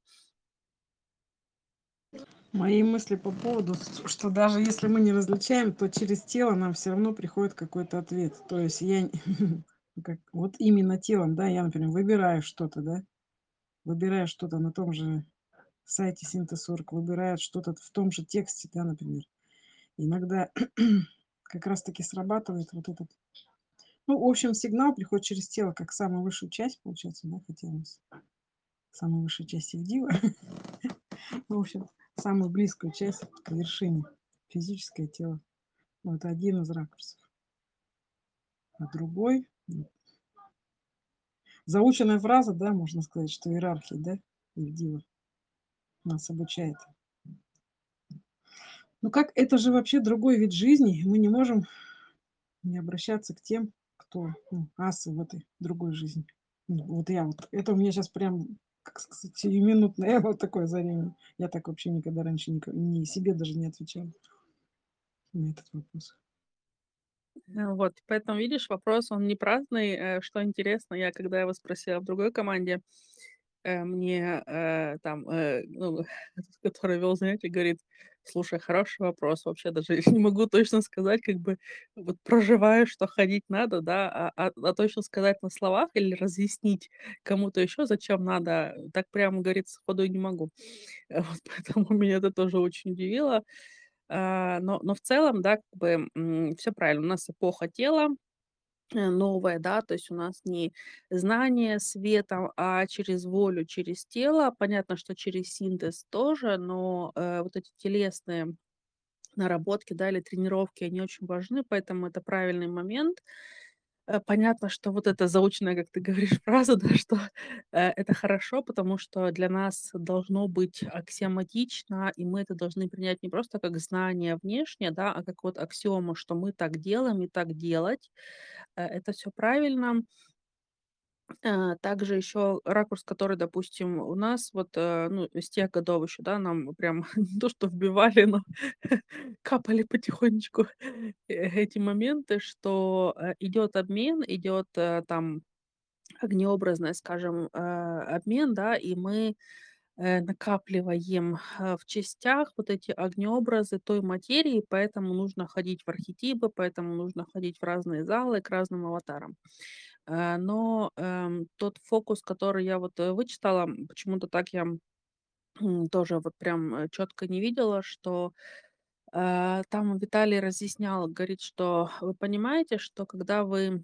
Мои мысли по поводу, с что даже если мы не различаем, то через тело нам все равно приходит какой-то ответ. То есть я н как вот именно телом, да, я, например, выбираю что-то, да, выбираю что-то на том же сайте Синтез точка орг, выбираю что-то в том же тексте, да, например. Иногда как раз таки срабатывает вот этот, ну, в общем, сигнал приходит через тело, как самую высшую часть, получается, да, хотя у нас самая высшая часть Ивдива. В общем, самую близкую часть к вершине, физическое тело. Ну, это один из ракурсов. А другой, м, заученная фраза, да, можно сказать, что иерархия, да, Ивдива нас обучает. Ну как, это же вообще другой вид жизни. Мы не можем не обращаться к тем, кто, ну, асы в этой другой жизни. Ну, вот я вот, это у меня сейчас прям, как сказать, сиюминутное вот такое озарение. Я так вообще никогда раньше нико ни себе даже не отвечала на этот вопрос. Э, вот, поэтому, видишь, вопрос, он не праздный. Э, что интересно, я когда его спросила в другой команде, э, мне, э, там, э, ну, этот, который вел занятие, говорит: "Слушай, хороший вопрос. Вообще даже не могу точно сказать, как бы вот проживаю, что ходить надо, да, а а а точно сказать на словах или разъяснить кому-то еще, зачем надо, так прямо, говорит, сходу и не могу". Э, вот поэтому меня это тоже очень удивило. А, но но в целом, да, как бы, все правильно. У нас эпоха тела, э, новая, да, то есть у нас не знание светом, а через волю, через тело. Понятно, что через синтез тоже, но, э, вот эти телесные наработки, да, или тренировки, они очень важны, поэтому это правильный момент. Э, понятно, что вот эта заученная, как ты говоришь, фраза, да, что, э, это хорошо, потому что для нас должно быть аксиоматично, и мы это должны принять не просто как знание внешнее, да, а как вот аксиому, что мы так делаем и так делать. Э, это все правильно. Э, также еще ракурс, который, допустим, у нас вот, э, ну, с тех годов еще, да, нам прям не то что вбивали, но капали потихонечку э, эти моменты, что, э, идет обмен, идет, э, там огнеобразный, скажем, э, обмен, да, и мы, э, накапливаем, э, в частях вот эти огнеобразы той материи, поэтому нужно ходить в архетипы, поэтому нужно ходить в разные залы к разным аватарам. Э, но, эм, тот фокус, который я вот, э, вычитала, м, почему-то так я, м, тоже вот прям, э, чётко не видела, что, э, там Виталий разъяснял, говорит, что вы понимаете, что когда вы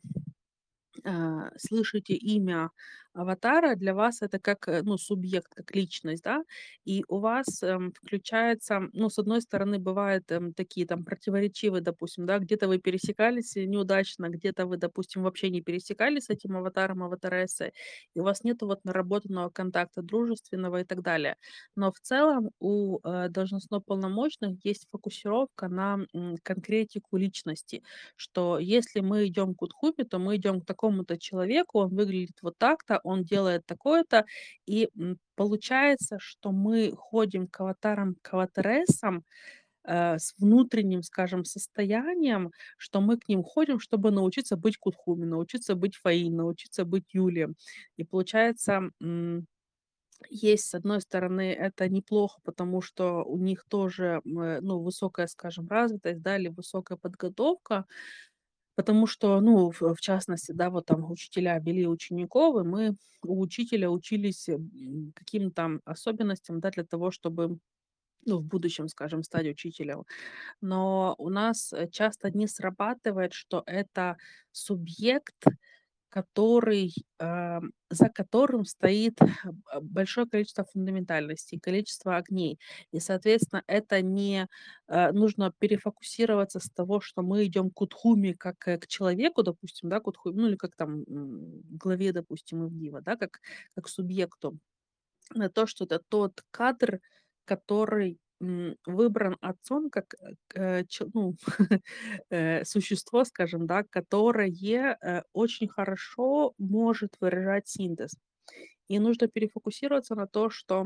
а, слышите имя аватара, для вас это как, э, ну, субъект, как личность, да, и у вас, эм, включается, ну, с одной стороны, бывают, эм, такие там противоречивые, допустим, да, где-то вы пересекались э, неудачно, где-то вы, допустим, вообще не пересекались с этим аватаром, аватарессой, и у вас нету вот наработанного контакта дружественного и так далее. Но в целом у э, должностно-полномочных есть фокусировка на м, конкретику личности, что если мы идем к Утхупе, то мы идем к такому-то человеку, он выглядит вот так-то, он делает такое-то. И м, получается, что мы ходим к аватарам, к аватарессам э, с внутренним, скажем, состоянием, что мы к ним ходим, чтобы научиться быть Кутхуми, научиться быть Фаи, научиться быть Юлием. И получается, м, есть, с одной стороны, это неплохо, потому что у них тоже, м, э, ну, высокая, скажем, развитость, да, или высокая подготовка, потому что, ну, в в частности, да, вот там учителя вели учеников, и мы у учителя учились, м, каким-то особенностям, да, для того, чтобы ну, в будущем, скажем, стать учителем. Но у нас, э, часто не срабатывает, что это субъект, который, ам, за которым стоит а, большое количество фундаментальностей, количество огней. И, соответственно, это не, э, нужно перефокусироваться с того, что мы идем к Утхуме как, э, к человеку, допустим, да, к Утху ну, или как там, м, к главе, допустим, Ивгива, да, как как субъекту. На то, что это тот кадр, который, м, выбран отцом как, э, к э, чел ну, э, существо, скажем, да, которое, э, очень хорошо может выражать синтез. И нужно перефокусироваться на то, что,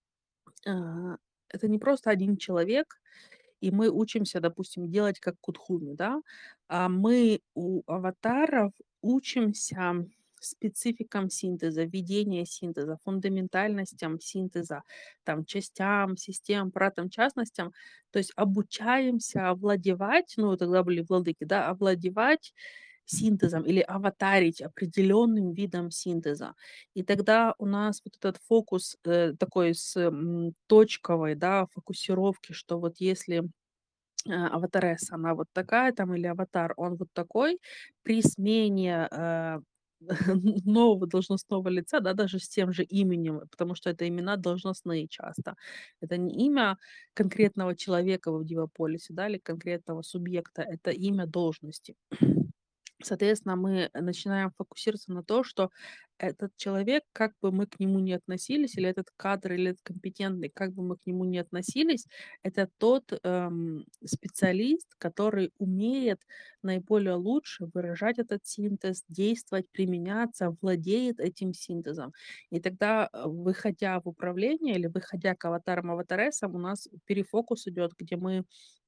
а, это не просто один человек, и мы учимся, допустим, делать как Кудхуми, да, а мы у аватаров учимся спецификам синтеза, ведения синтеза, фундаментальностям синтеза, там, частям, системам, аппаратам, частностям. То есть обучаемся овладевать, ну, тогда были владыки, да, овладевать синтезом или аватарить определенным видом синтеза. И тогда у нас вот этот фокус э, такой с м, точковой, да, фокусировки, что вот если э, аватаресса, она вот такая там, или аватар, он вот такой, при смене э, нового должностного лица, да, даже с тем же именем, потому что это имена должностные часто. Это не имя конкретного человека в Дивополисе, да, или конкретного субъекта, это имя должности. Соответственно, мы начинаем фокусироваться на то, что этот человек, как бы мы к нему ни относились, или этот кадр, или этот компетентный, как бы мы к нему ни относились, это тот эм, специалист, который умеет наиболее лучше выражать этот синтез, действовать, применяться, владеет этим синтезом. И тогда, э, выходя в управление или выходя к аватарам, аватаресам, у нас перефокус идет, где мы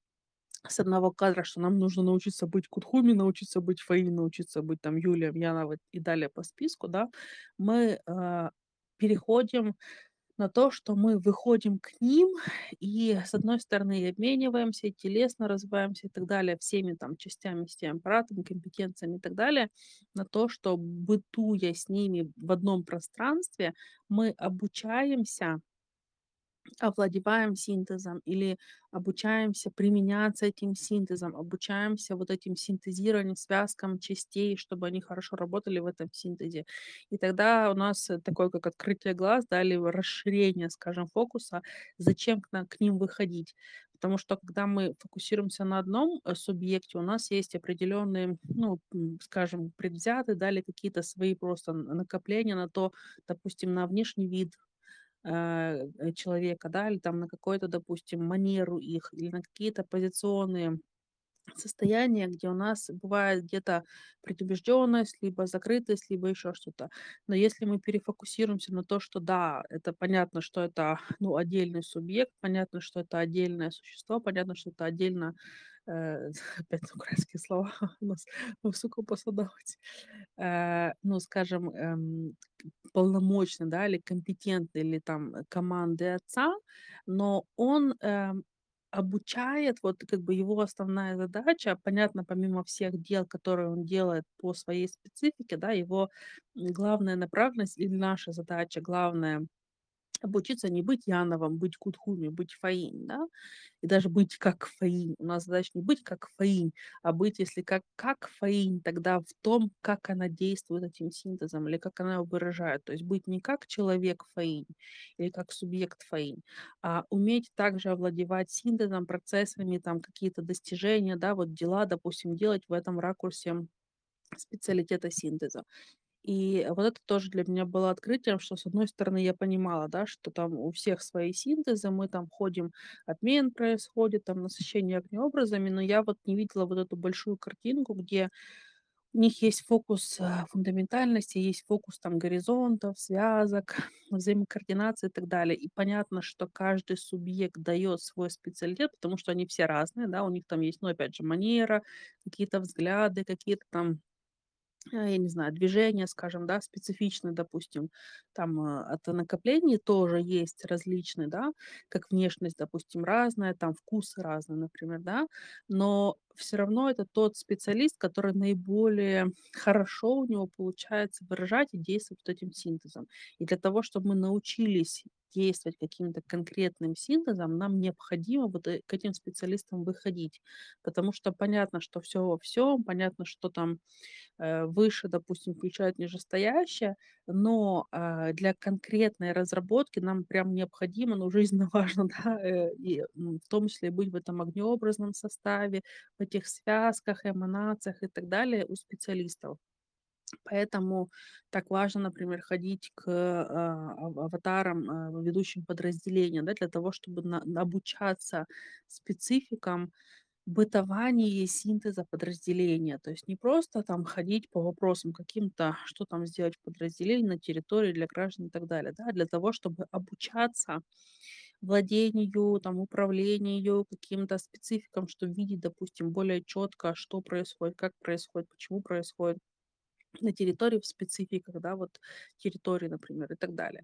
с одного кадра, что нам нужно научиться быть Кудхуми, научиться быть Фаи, научиться быть там Юлием, Яновой и далее по списку, да, мы а, переходим на то, что мы выходим к ним и, с одной стороны, обмениваемся, и телесно развиваемся и так далее, всеми там частями, системами, аппаратами, компетенциями и так далее, на то, что, бытуя с ними в одном пространстве, мы обучаемся, овладеваем синтезом или обучаемся применяться этим синтезом, обучаемся вот этим синтезированием, связкам частей, чтобы они хорошо работали в этом синтезе. И тогда у нас э, такое, как открытие глаз, да, или расширение, скажем, фокуса, зачем к, на- к ним выходить. Потому что когда мы фокусируемся на одном э, субъекте, у нас есть определенные, ну, м, скажем, предвзятые, да, или какие-то свои просто н- накопления на то, допустим, на внешний вид, э, э, человека, да, или там на какую-то, допустим, манеру их, или на какие-то позиционные состояния, где у нас бывает где-то предубежденность, либо закрытость, либо еще что-то. Но если мы перефокусируемся на то, что да, это понятно, что это ну, отдельный субъект, понятно, что это отдельное существо, понятно, что это отдельно, э, опять украинские слова у нас высоко посадовать, э, ну, скажем, эм, полномочный, да, или компетентный, или там э, команды отца, но он эм, обучает, вот как бы его основная задача, понятно, помимо всех дел, которые он делает по своей специфике, да, его м, главная направленность или наша задача главная обучиться не быть Яновым, быть Кутхуми, быть Фаинь, да, и даже быть как Фаинь. У нас задача не быть как Фаинь, а быть, если как, как Фаинь, тогда в том, как она действует этим синтезом или как она его выражает. То есть быть не как человек Фаинь или как субъект Фаинь, а уметь также овладевать синтезом, процессами, там какие-то достижения, да, вот дела, допустим, делать в этом ракурсе специалитета синтеза. И вот это тоже для меня было открытием, что, с одной стороны, я понимала, да, что там у всех свои синтезы, мы там ходим, обмен происходит, там насыщение огнеобразами, но я вот не видела вот эту большую картинку, где у них есть фокус а, фундаментальности, есть фокус там горизонтов, связок, взаимокоординации и так далее. И понятно, что каждый субъект дает свой специалитет, потому что они все разные, да, у них там есть, ну, опять же, манера, какие-то взгляды, какие-то там а, я не знаю, движения, скажем, да, специфичны, допустим, там а, от накоплений тоже есть различные, да, как внешность, допустим, разная, там вкусы разные, например, да, но все равно это тот специалист, который наиболее хорошо у него получается выражать и действовать вот этим синтезом. И для того, чтобы мы научились действовать каким-то конкретным синтезом, нам необходимо вот, э, к этим специалистам выходить. Потому что понятно, что все во всем, понятно, что там, э, выше, допустим, включают нижестоящее, но, а, для конкретной разработки нам прям необходимо, ну, жизненно важно, да, э, и, м, в том числе быть в этом огнеобразном составе, в этих связках, эманациях и так далее у специалистов. Поэтому так важно, например, ходить к, а, ав аватарам, а, ведущим подразделения, да, для того, чтобы на обучаться спецификам бытования и синтеза подразделения. То есть не просто там ходить по вопросам каким-то, что там сделать в подразделении, на территории для граждан и так далее, да, а для того, чтобы обучаться владению, там, управлению, каким-то спецификам, чтобы видеть, допустим, более четко, что происходит, как происходит, почему происходит на территории, в спецификах, да, вот территории, например, и так далее.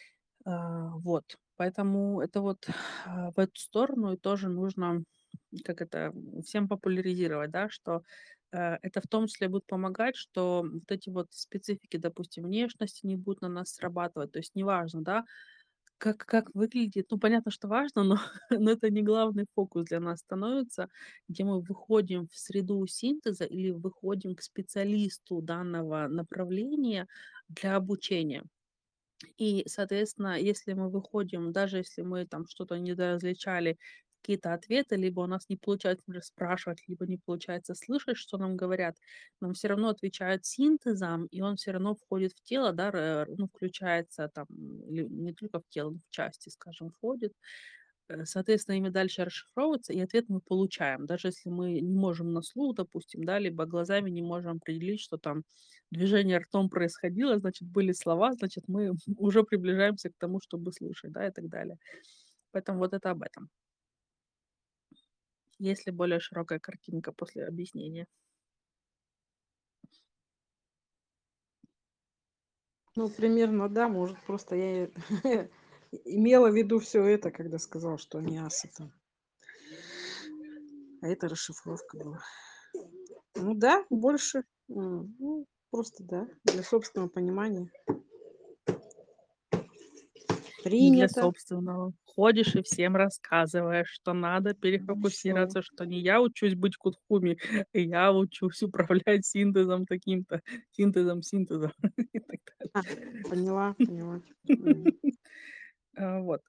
А, вот. Поэтому это вот а, в эту сторону и тоже нужно, как это, всем популяризировать, да, что э, это в том числе будет помогать, что вот эти вот специфики, допустим, внешности не будут на нас срабатывать. То есть неважно, да, как, как выглядит, ну, понятно, что важно, но, но это не главный фокус для нас становится, где мы выходим в среду синтеза или выходим к специалисту данного направления для обучения. И, соответственно, если мы выходим, даже если мы там что-то недоразличали, какие-то ответы, либо у нас не получается, например, спрашивать, либо не получается слышать, что нам говорят, нам все равно отвечают синтезом, и он все равно входит в тело, да, р- ну, включается там, или не только в тело, но в части, скажем, входит. Э, Соответственно, ими дальше расшифровывается, и ответ мы получаем. Даже если мы не можем на слух, допустим, да, либо глазами не можем определить, что там движение ртом происходило, значит, были слова, значит, мы уже приближаемся к тому, чтобы слышать, да, и так далее. Поэтому вот это об этом. Есть ли более широкая картинка после объяснения? Ну, примерно, да, может, просто я и имела в виду все это, когда сказала, что мясо там. А это расшифровка была. Ну да, больше, м, ну, просто да, для собственного понимания. Не для Принято. собственного. Ходишь и всем рассказываешь, что надо Ну и что? перефокусироваться, что не я учусь быть кудхуми, я учусь управлять синтезом таким-то, синтезом синтеза и так А, далее. поняла, поняла теперь. Мгм. А, Вот.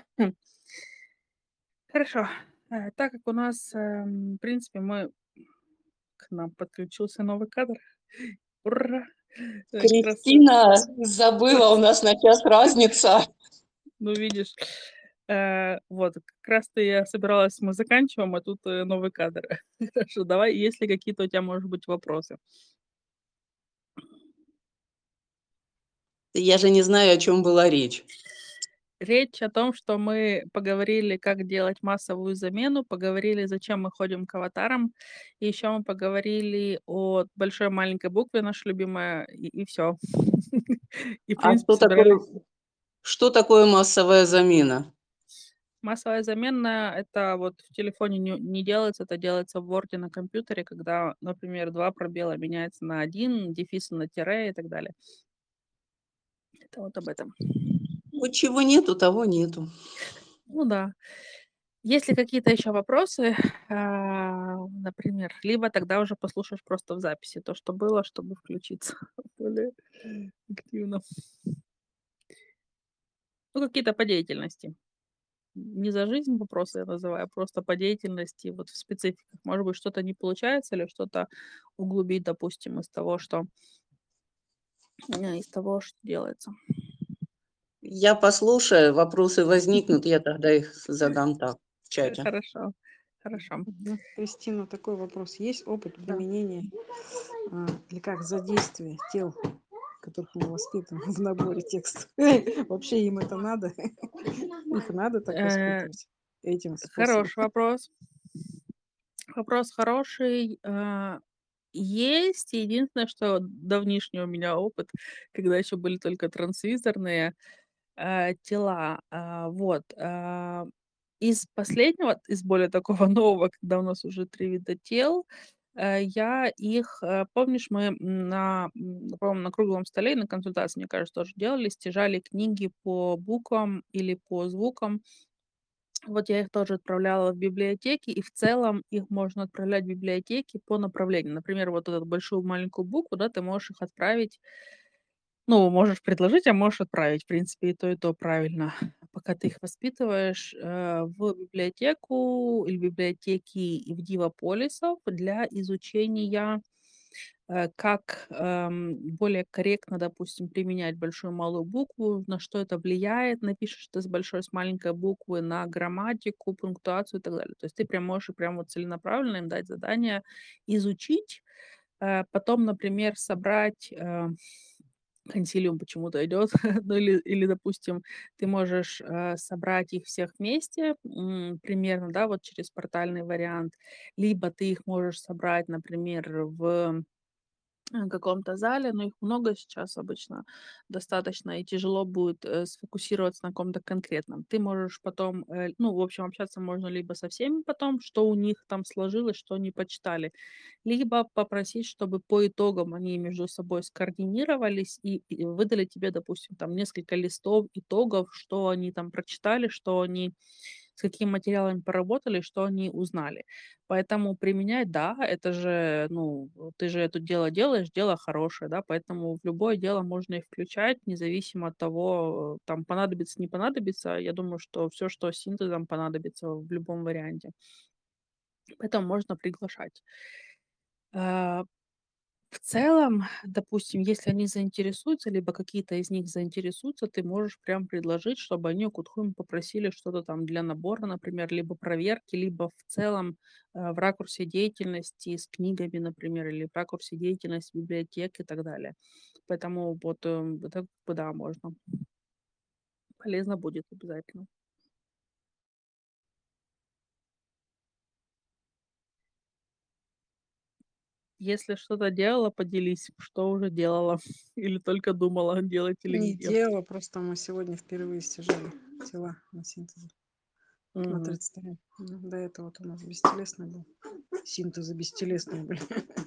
Хорошо. Э, Так как у нас, эм, в принципе, мы к нам подключился новый кадр. Ура! Э, Красота. Кристина забыла, у нас на час разница. Ну, видишь, э, вот как раз-то я собиралась, мы заканчиваем, а тут э, новый кадр. Хорошо, давай, если какие-то у тебя, может быть, вопросы. Я же не знаю, о чем была речь. Речь о том, что мы поговорили, как делать массовую замену, поговорили, зачем мы ходим к аватарам, и еще мы поговорили о большой и маленькой букве, наша любимая, и, все. И, в А принципе, что такое, собирались. что такое массовая замена? Массовая замена — это вот в телефоне не, не делается, это делается в Word на компьютере, когда, например, два пробела меняется на один, дефис на тире и так далее. Это вот об этом. Вот чего нету, того нету. Ну да. Есть ли какие-то еще вопросы, а, например, либо тогда уже послушаешь просто в записи то, что было, чтобы включиться более активно. Ну, какие-то по деятельности. Не за жизнь вопросы я называю, а просто по деятельности, вот в спецификах. Может быть, что-то не получается или что-то углубить, допустим, из того, что э, из того, что делается. Я послушаю, вопросы возникнут, я тогда их задам так в Э, чате. Хорошо, хорошо. Мгм. Кристина, такой вопрос. Есть опыт Да. применения а, или как задействие тел, которых мы воспитываем в наборе текстов? Вообще им это надо? Их надо так Э, воспитывать этим способом? Хороший вопрос. Вопрос хороший. А, Есть. Единственное, что давнишний у меня опыт, когда еще были только трансвизорные э, тела. А, Вот. а, Из последнего, из более такого нового, когда у нас уже три вида тел, э, я их, э, помнишь, мы м, на, м, по-моему, на круглом столе и на консультации, мне кажется, тоже делали, стяжали книги по буквам или по звукам. Вот я их тоже отправляла в библиотеки, и в целом их можно отправлять в библиотеки по направлению. Например, вот эту большую маленькую букву, да, ты можешь их отправить, ну, можешь предложить, а можешь отправить. В принципе, и то, и то правильно. Пока ты их воспитываешь, э, в библиотеку или библиотеки и в дивополисов для изучения, э, как, эм, более корректно, допустим, применять большую и малую букву, на что это влияет, напишешь ты с большой, с маленькой буквы, на грамматику, пунктуацию и так далее. То есть ты прям можешь прям вот целенаправленно им дать задание изучить, э, потом, например, собрать, э консилиум почему-то идет. Ну или или, допустим, ты можешь, э, собрать их всех вместе, м, примерно, да, вот через портальный вариант. Либо ты их можешь собрать, например, в э, каком-то зале, но их много сейчас обычно достаточно, и тяжело будет, э, сфокусироваться на каком-то конкретном. Ты можешь потом, э, ну, в общем, общаться можно либо со всеми потом, что у них там сложилось, что они почитали, либо попросить, чтобы по итогам они между собой скоординировались и и выдали тебе, допустим, там несколько листов итогов, что они там прочитали, что они с какими материалами поработали, что они узнали. Поэтому применять, да, это же, ну, ты же это дело делаешь, дело хорошее, да, поэтому в любое дело можно и включать, независимо от того, э, там понадобится, не понадобится. Я думаю, что все, что с синтезом, понадобится в любом варианте. Поэтому можно приглашать. А, В целом, допустим, если они заинтересуются, либо какие-то из них заинтересуются, ты можешь прям предложить, чтобы они у Кутхуми попросили что-то там для набора, например, либо проверки, либо в целом э, в ракурсе деятельности с книгами, например, или в ракурсе деятельности библиотек и так далее. Поэтому вот э, это, как бы, да, можно. Полезно будет обязательно. Если что-то делала, поделись, что уже делала, или только думала, делать или не Не делать. дело, просто мы сегодня впервые стяжали тела на синтезе на Мгм. тридцать три. Ну, до этого вот у нас бестелесный был. Синтезы бестелесные были.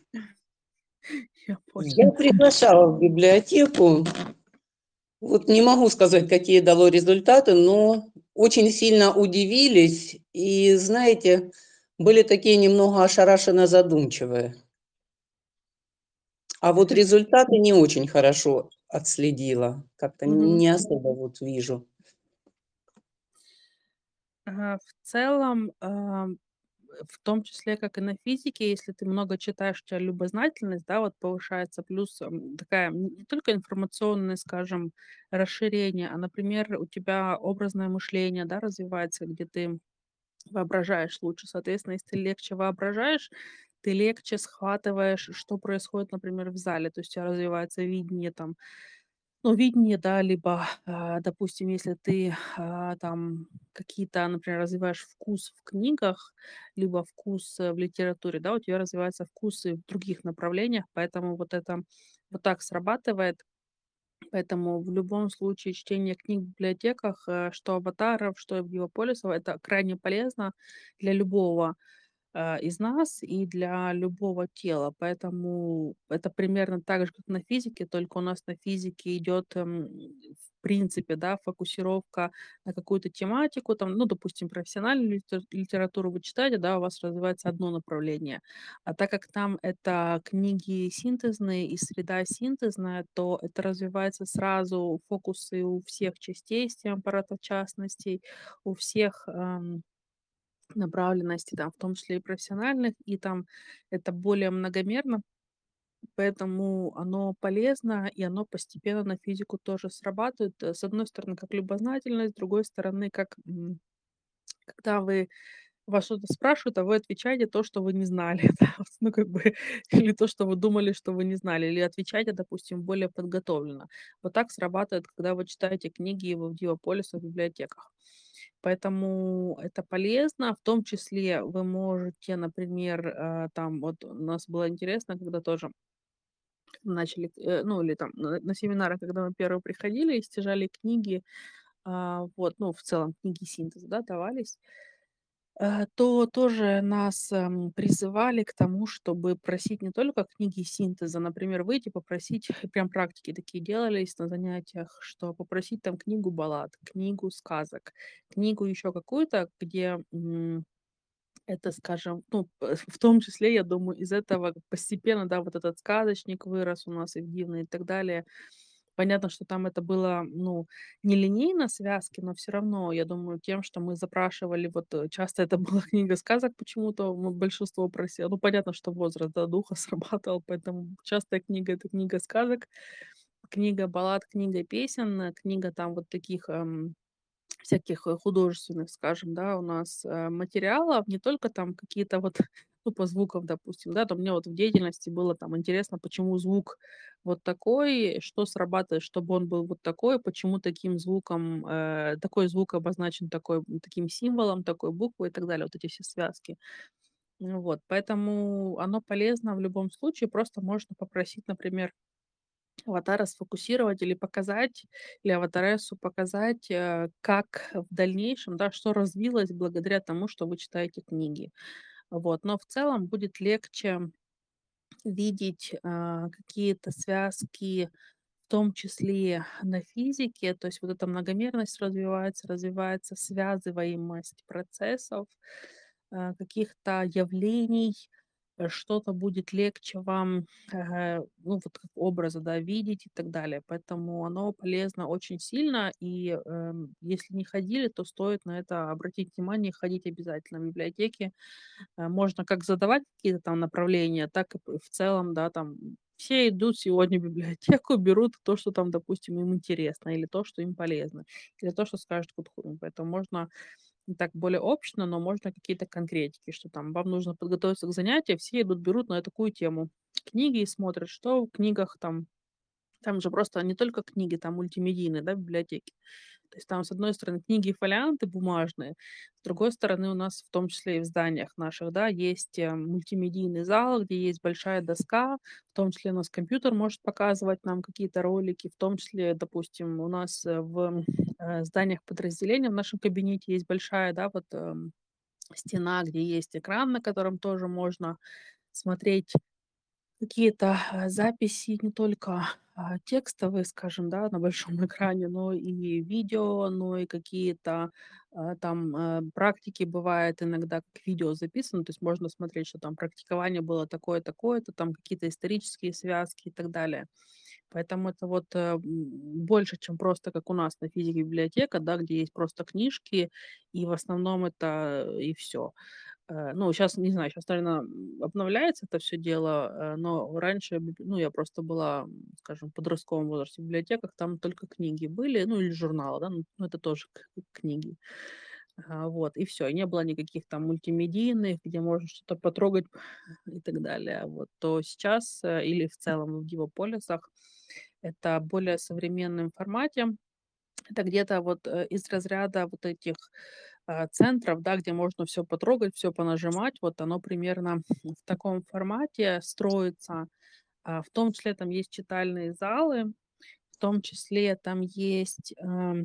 Я поняла. Я приглашала в библиотеку. Вот не могу сказать, какие дало результаты, но очень сильно удивились и, знаете, были такие немного ошарашенно задумчивые. А вот результаты не очень хорошо отследила. Как-то Мгм. не особо вот вижу. Ага, в целом, ам, в том числе, как и на физике, если ты много читаешь, у тебя любознательность, да, вот повышается, плюс м, такая м, не только информационное, скажем, расширение, а, например, у тебя образное мышление, да, развивается, где ты воображаешь лучше. Соответственно, если ты легче воображаешь, ты легче схватываешь, что происходит, например, в зале. То есть у тебя развивается видение там, ну, видение, да, либо, а, допустим, если ты, а, там какие-то, например, развиваешь вкус в книгах, либо вкус, э, в литературе, да, у тебя развиваются вкусы в других направлениях, поэтому вот это вот так срабатывает. Поэтому в любом случае чтение книг в библиотеках, э, что "Аватаров", что "Геополисов" — это крайне полезно для любого а, из нас и для любого тела. Поэтому это примерно так же, как на физике, только у нас на физике идет, эм, в принципе, да, фокусировка на какую-то тематику, там, ну, допустим, профессиональную литер- литературу вы читаете, да, у вас развивается одно направление. А так как там это книги синтезные и среда синтезная, то это развивается сразу фокусы у всех частей системы аппарата, в частности, у всех ам, направленностей, там, в том числе и профессиональных, и там это более многомерно, поэтому оно полезно, и оно постепенно на физику тоже срабатывает. Э, С одной стороны, как любознательность, с другой стороны, как м, когда вы вас что-то спрашивают, а вы отвечаете то, что вы не знали, да, вот, ну, как бы, или то, что вы думали, что вы не знали, или отвечаете, допустим, более подготовленно. Вот так срабатывает, когда вы читаете книги в Диополиса в библиотеках. Поэтому это полезно. В том числе вы можете, например, э, там вот у нас было интересно, когда тоже начали, э, ну или там на, на семинары, когда мы первые приходили и стяжали книги, а, вот, ну, в целом книги синтеза, да, давались, э, то тоже нас, эм, призывали к тому, чтобы просить не только книги синтеза, например, выйти попросить, и прям практики такие делались на занятиях, что попросить там книгу баллад, книгу сказок, книгу еще какую-то, где, м, это, скажем, ну, п в том числе, я думаю, из этого постепенно, да, вот этот сказочник вырос у нас, Евгений и так далее. Понятно, что там это было, ну, не линейно связки, но все равно, я думаю, тем, что мы запрашивали, вот, э, часто это была книга сказок почему-то, ну, большинство просило. Ну, понятно, что возраст, да, духа срабатывал, поэтому частая книга — это книга сказок, книга баллад, книга песен, э, книга там вот таких, эм всяких, э, художественных, скажем, да, у нас, э, материалов, не только там какие-то вот, ну, по звукам, допустим, да, то мне вот в деятельности было там интересно, почему звук вот такой, что срабатывает, чтобы он был вот такой, почему таким звуком, э, такой звук обозначен такой, таким символом, такой буквой и так далее, вот эти все связки. Ну вот, поэтому оно полезно в любом случае, просто можно попросить, например, аватара сфокусировать или показать, или аватарессу показать, э, как в дальнейшем, да, что развилось благодаря тому, что вы читаете книги. Вот. Но в целом будет легче видеть а, какие-то связки, в том числе на физике, то есть вот эта многомерность развивается, развивается связываемость процессов, э, каких-то явлений, э, что-то будет легче вам, э, ну, вот как образы, да, видеть и так далее. Поэтому оно полезно очень сильно, и эм, если не ходили, то стоит на это обратить внимание, ходить обязательно в библиотеке. Э, можно как задавать какие-то там направления, так и п в целом, да, там все идут сегодня в библиотеку, берут то, что там, допустим, им интересно, или то, что им полезно, или то, что скажет Кутхуин. Поэтому можно так более общно, но можно какие-то конкретики, что там вам нужно подготовиться к занятию, все идут, берут на такую тему книги и смотрят, что в книгах там. Там же просто не только книги, там мультимедийные, да, библиотеки. То есть там, с одной стороны, книги и фолианты бумажные, с другой стороны, у нас, в том числе и в зданиях наших, да, есть э, мультимедийный зал, где есть большая доска, в том числе у нас компьютер может показывать нам какие-то ролики, в том числе, допустим, у нас э, в э, зданиях подразделения, в нашем кабинете есть большая, да, вот эм, стена, где есть экран, на котором тоже можно смотреть какие-то, а, записи не только, а, текстовые, скажем, да, на большом экране, но и видео, но и какие-то, а, там, э, практики бывает иногда как видео записано, то есть можно смотреть, что там практикование было такое, такое-то, там какие-то исторические связки и так далее. Поэтому это вот, э, м, больше, чем просто как у нас на физике библиотека, да, где есть просто книжки, и в основном это э, и все. Э, ну, сейчас не знаю, сейчас, наверно, обновляется это все дело, э, но раньше, биб ну, я просто была, м, скажем, в подростковом возрасте в библиотеках, там только книги были, ну, или журналы, да, ну, ну, это тоже к книги. А, вот, и все, не было никаких там мультимедийных, где можно что-то потрогать и так далее. Вот, то сейчас, э, или в целом в гигаполисах это более современном формате. Это где-то вот, э, из разряда вот этих, а, центров, да, где можно все потрогать, все понажимать. Вот оно примерно в таком формате строится. А, в том числе там есть читальные залы, в том числе там есть, эм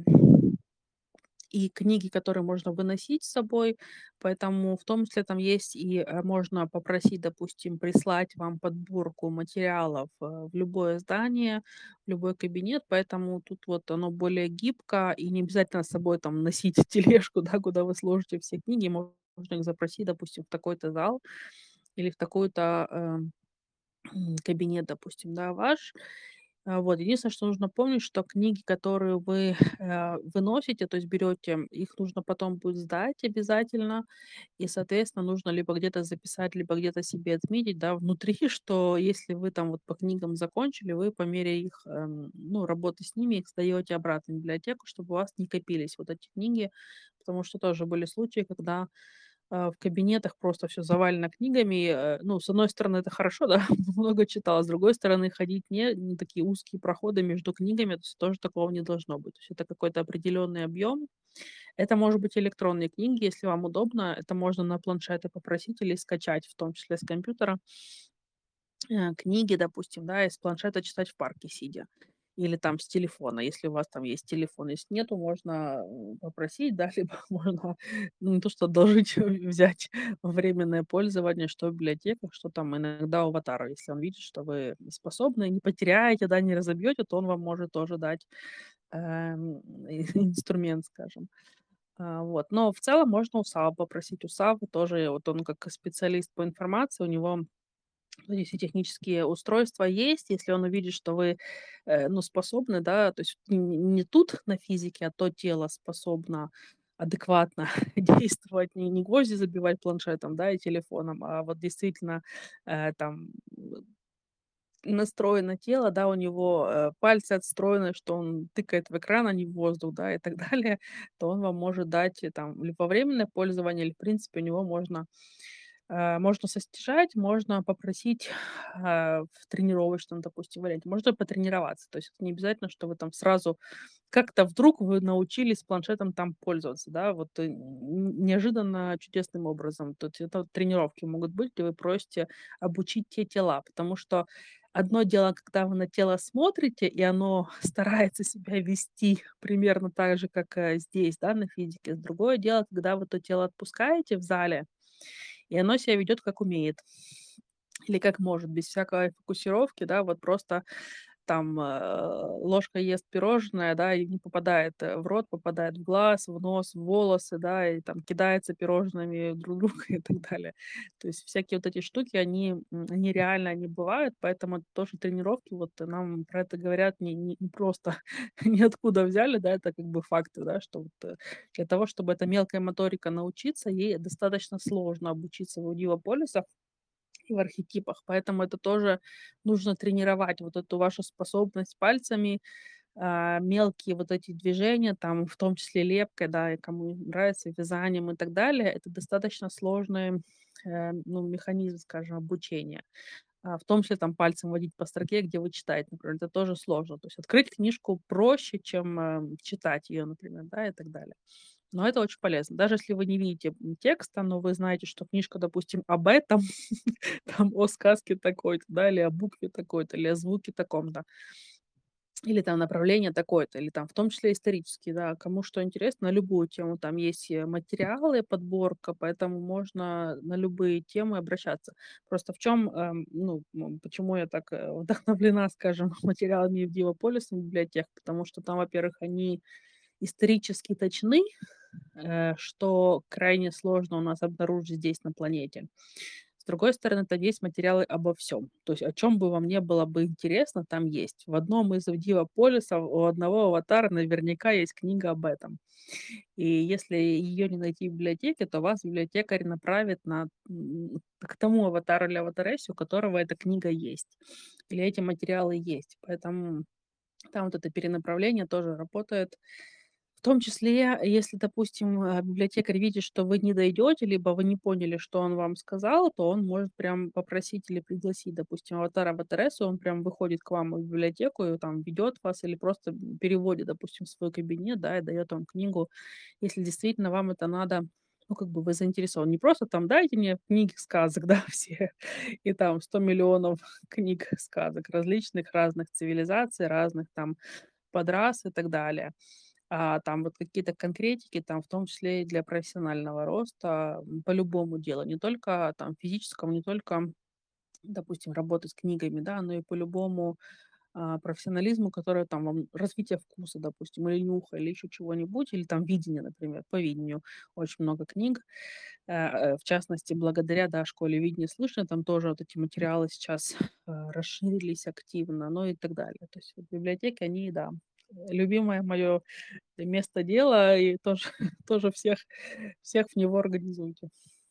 и книги, которые можно выносить с собой, поэтому в том числе там есть и, э, можно попросить, допустим, прислать вам подборку материалов, э, в любое здание, в любой кабинет, поэтому тут вот оно более гибко, и не обязательно с собой там носить тележку, да, куда вы сложите все книги. Можно их запросить, допустим, в такой-то зал или в такой-то, эм м, кабинет, допустим, да, ваш. А, вот. Единственное, что нужно помнить, что книги, которые вы, э, выносите, то есть берете, их нужно потом будет сдать обязательно. И, соответственно, нужно либо где-то записать, либо где-то себе отметить, да, внутри, что если вы там вот по книгам закончили, вы по мере их, эм, ну, работы с ними, их сдаете обратно в библиотеку, чтобы у вас не копились вот эти книги. Потому что тоже были случаи, когда а, в кабинетах просто все завалено книгами. Э, ну, с одной стороны, это хорошо, да, много читала, с другой стороны, ходить не не такие узкие проходы между книгами, то есть тоже такого не должно быть. То есть это какой-то определенный объем. Это может быть электронные книги, если вам удобно. Это можно на планшете попросить или скачать, в том числе с компьютера, э, книги, допустим, да, из планшета читать в парке сидя. или там с телефона, если у вас там есть телефон. Если нету, можно м, попросить, да, либо можно ну, не то, что одолжить, взять во временное пользование, что в библиотеках, что там иногда у аватара. Если он видит, что вы способны, не потеряете, да, не разобьете, то он вам может тоже дать эм, инструмент, скажем. А, вот. Но в целом можно у САВ попросить. У САВ тоже, вот он как специалист по информации, у него вот эти все технические устройства есть. Если он увидит, что вы, э, ну, способны, да, то есть н не тут на физике, а то тело способно адекватно действовать, не не гвозди забивать планшетом, да, и телефоном, а вот действительно, э, там, настроено тело, да, у него, э, пальцы отстроены, что он тыкает в экран, а не в воздух, да, и так далее, то он вам может дать, э, там, либо временное пользование, или, в принципе, у него можно, э, можно состяжать, можно попросить, а, в тренировочном, допустим, варианте, можно потренироваться. То есть это не обязательно, что вы там сразу как-то вдруг вы научились планшетом там пользоваться, да, вот, э, н неожиданно чудесным образом. То есть это вот тренировки могут быть, где вы просите обучить те тела, потому что одно дело, когда вы на тело смотрите, и оно старается себя вести примерно так же, как, э, здесь, да, на физике. Другое дело, когда вы то тело отпускаете в зале, и оно себя ведет как умеет или как может, без всякой фокусировки, да, вот просто там, э, ложка ест пирожное, да, и не попадает, э, в рот, попадает в глаз, в нос, в волосы, да, и там кидается пирожными друг друга и так далее. То есть всякие вот эти штуки, они, м, они реально, они бывают, поэтому это тоже тренировки, вот э, нам про это говорят не, не, не просто ниоткуда взяли, да, это как бы факты, да, что вот э, для того, чтобы эта мелкая моторика научиться, ей достаточно сложно обучиться в аудиополисах, и в архетипах. Поэтому это тоже нужно тренировать, вот эту вашу способность пальцами, а, мелкие вот эти движения, там, в том числе лепкой, да, и кому нравится, вязанием и так далее. Это достаточно сложный, э, ну, механизм, скажем, обучения. А, в том числе там пальцем водить по строке, где вы читаете, например, это тоже сложно. То есть открыть книжку проще, чем э, читать ее, например, да, и так далее. Но это очень полезно. Даже если вы не видите м, текста, но вы знаете, что книжка, допустим, об этом, там о сказке такой-то, да, или о букве такой-то, или о звуке таком-то, или там направление такое-то, или там в том числе исторические, да, кому что интересно, на любую тему там есть э, материалы, подборка, поэтому можно на любые темы обращаться. Просто в чем, эм, ну, м, почему я так э, вдохновлена, скажем, материалами Евдива Полиса библиотек, потому что там, во-первых, они исторически точны, э, что крайне сложно у нас обнаружить здесь, на планете. С другой стороны, там есть материалы обо всем. То есть о чем бы вам не было бы интересно, там есть. В одном из Авдива полисов у одного аватара наверняка есть книга об этом. И если ее не найти в библиотеке, то вас библиотекарь направит на, м, к тому аватару или аватарессе, у которого эта книга есть. Или эти материалы есть. Поэтому там вот это перенаправление тоже работает. В том числе, если, допустим, э, библиотекарь видит, что вы не дойдете, либо вы не поняли, что он вам сказал, то он может прям попросить или пригласить, допустим, аватара аватарессу, он прям выходит к вам в библиотеку и там ведет вас или просто м, переводит, допустим, в свой кабинет, да, и дает вам книгу, если действительно вам это надо, ну, как бы вы заинтересованы. Не просто там дайте мне книги сказок, да, все, и там сто миллионов книг сказок различных, разных цивилизаций, разных там подрас и так далее. А там вот какие-то конкретики, там в том числе и для профессионального роста, м, по любому делу, не только там физическому, не только, допустим, работы с книгами, да, но и по любому а, профессионализму, который там вам развитие вкуса, допустим, или нюха, или еще чего-нибудь, или там видение, например, по видению очень много книг, э, э, в частности, благодаря, да, школе видения слышно, там тоже вот эти материалы сейчас э, расширились активно, ну и так далее. То есть вот библиотеки, они, да, любимое мое место дела, и тоже, тоже всех, всех в него организуйте.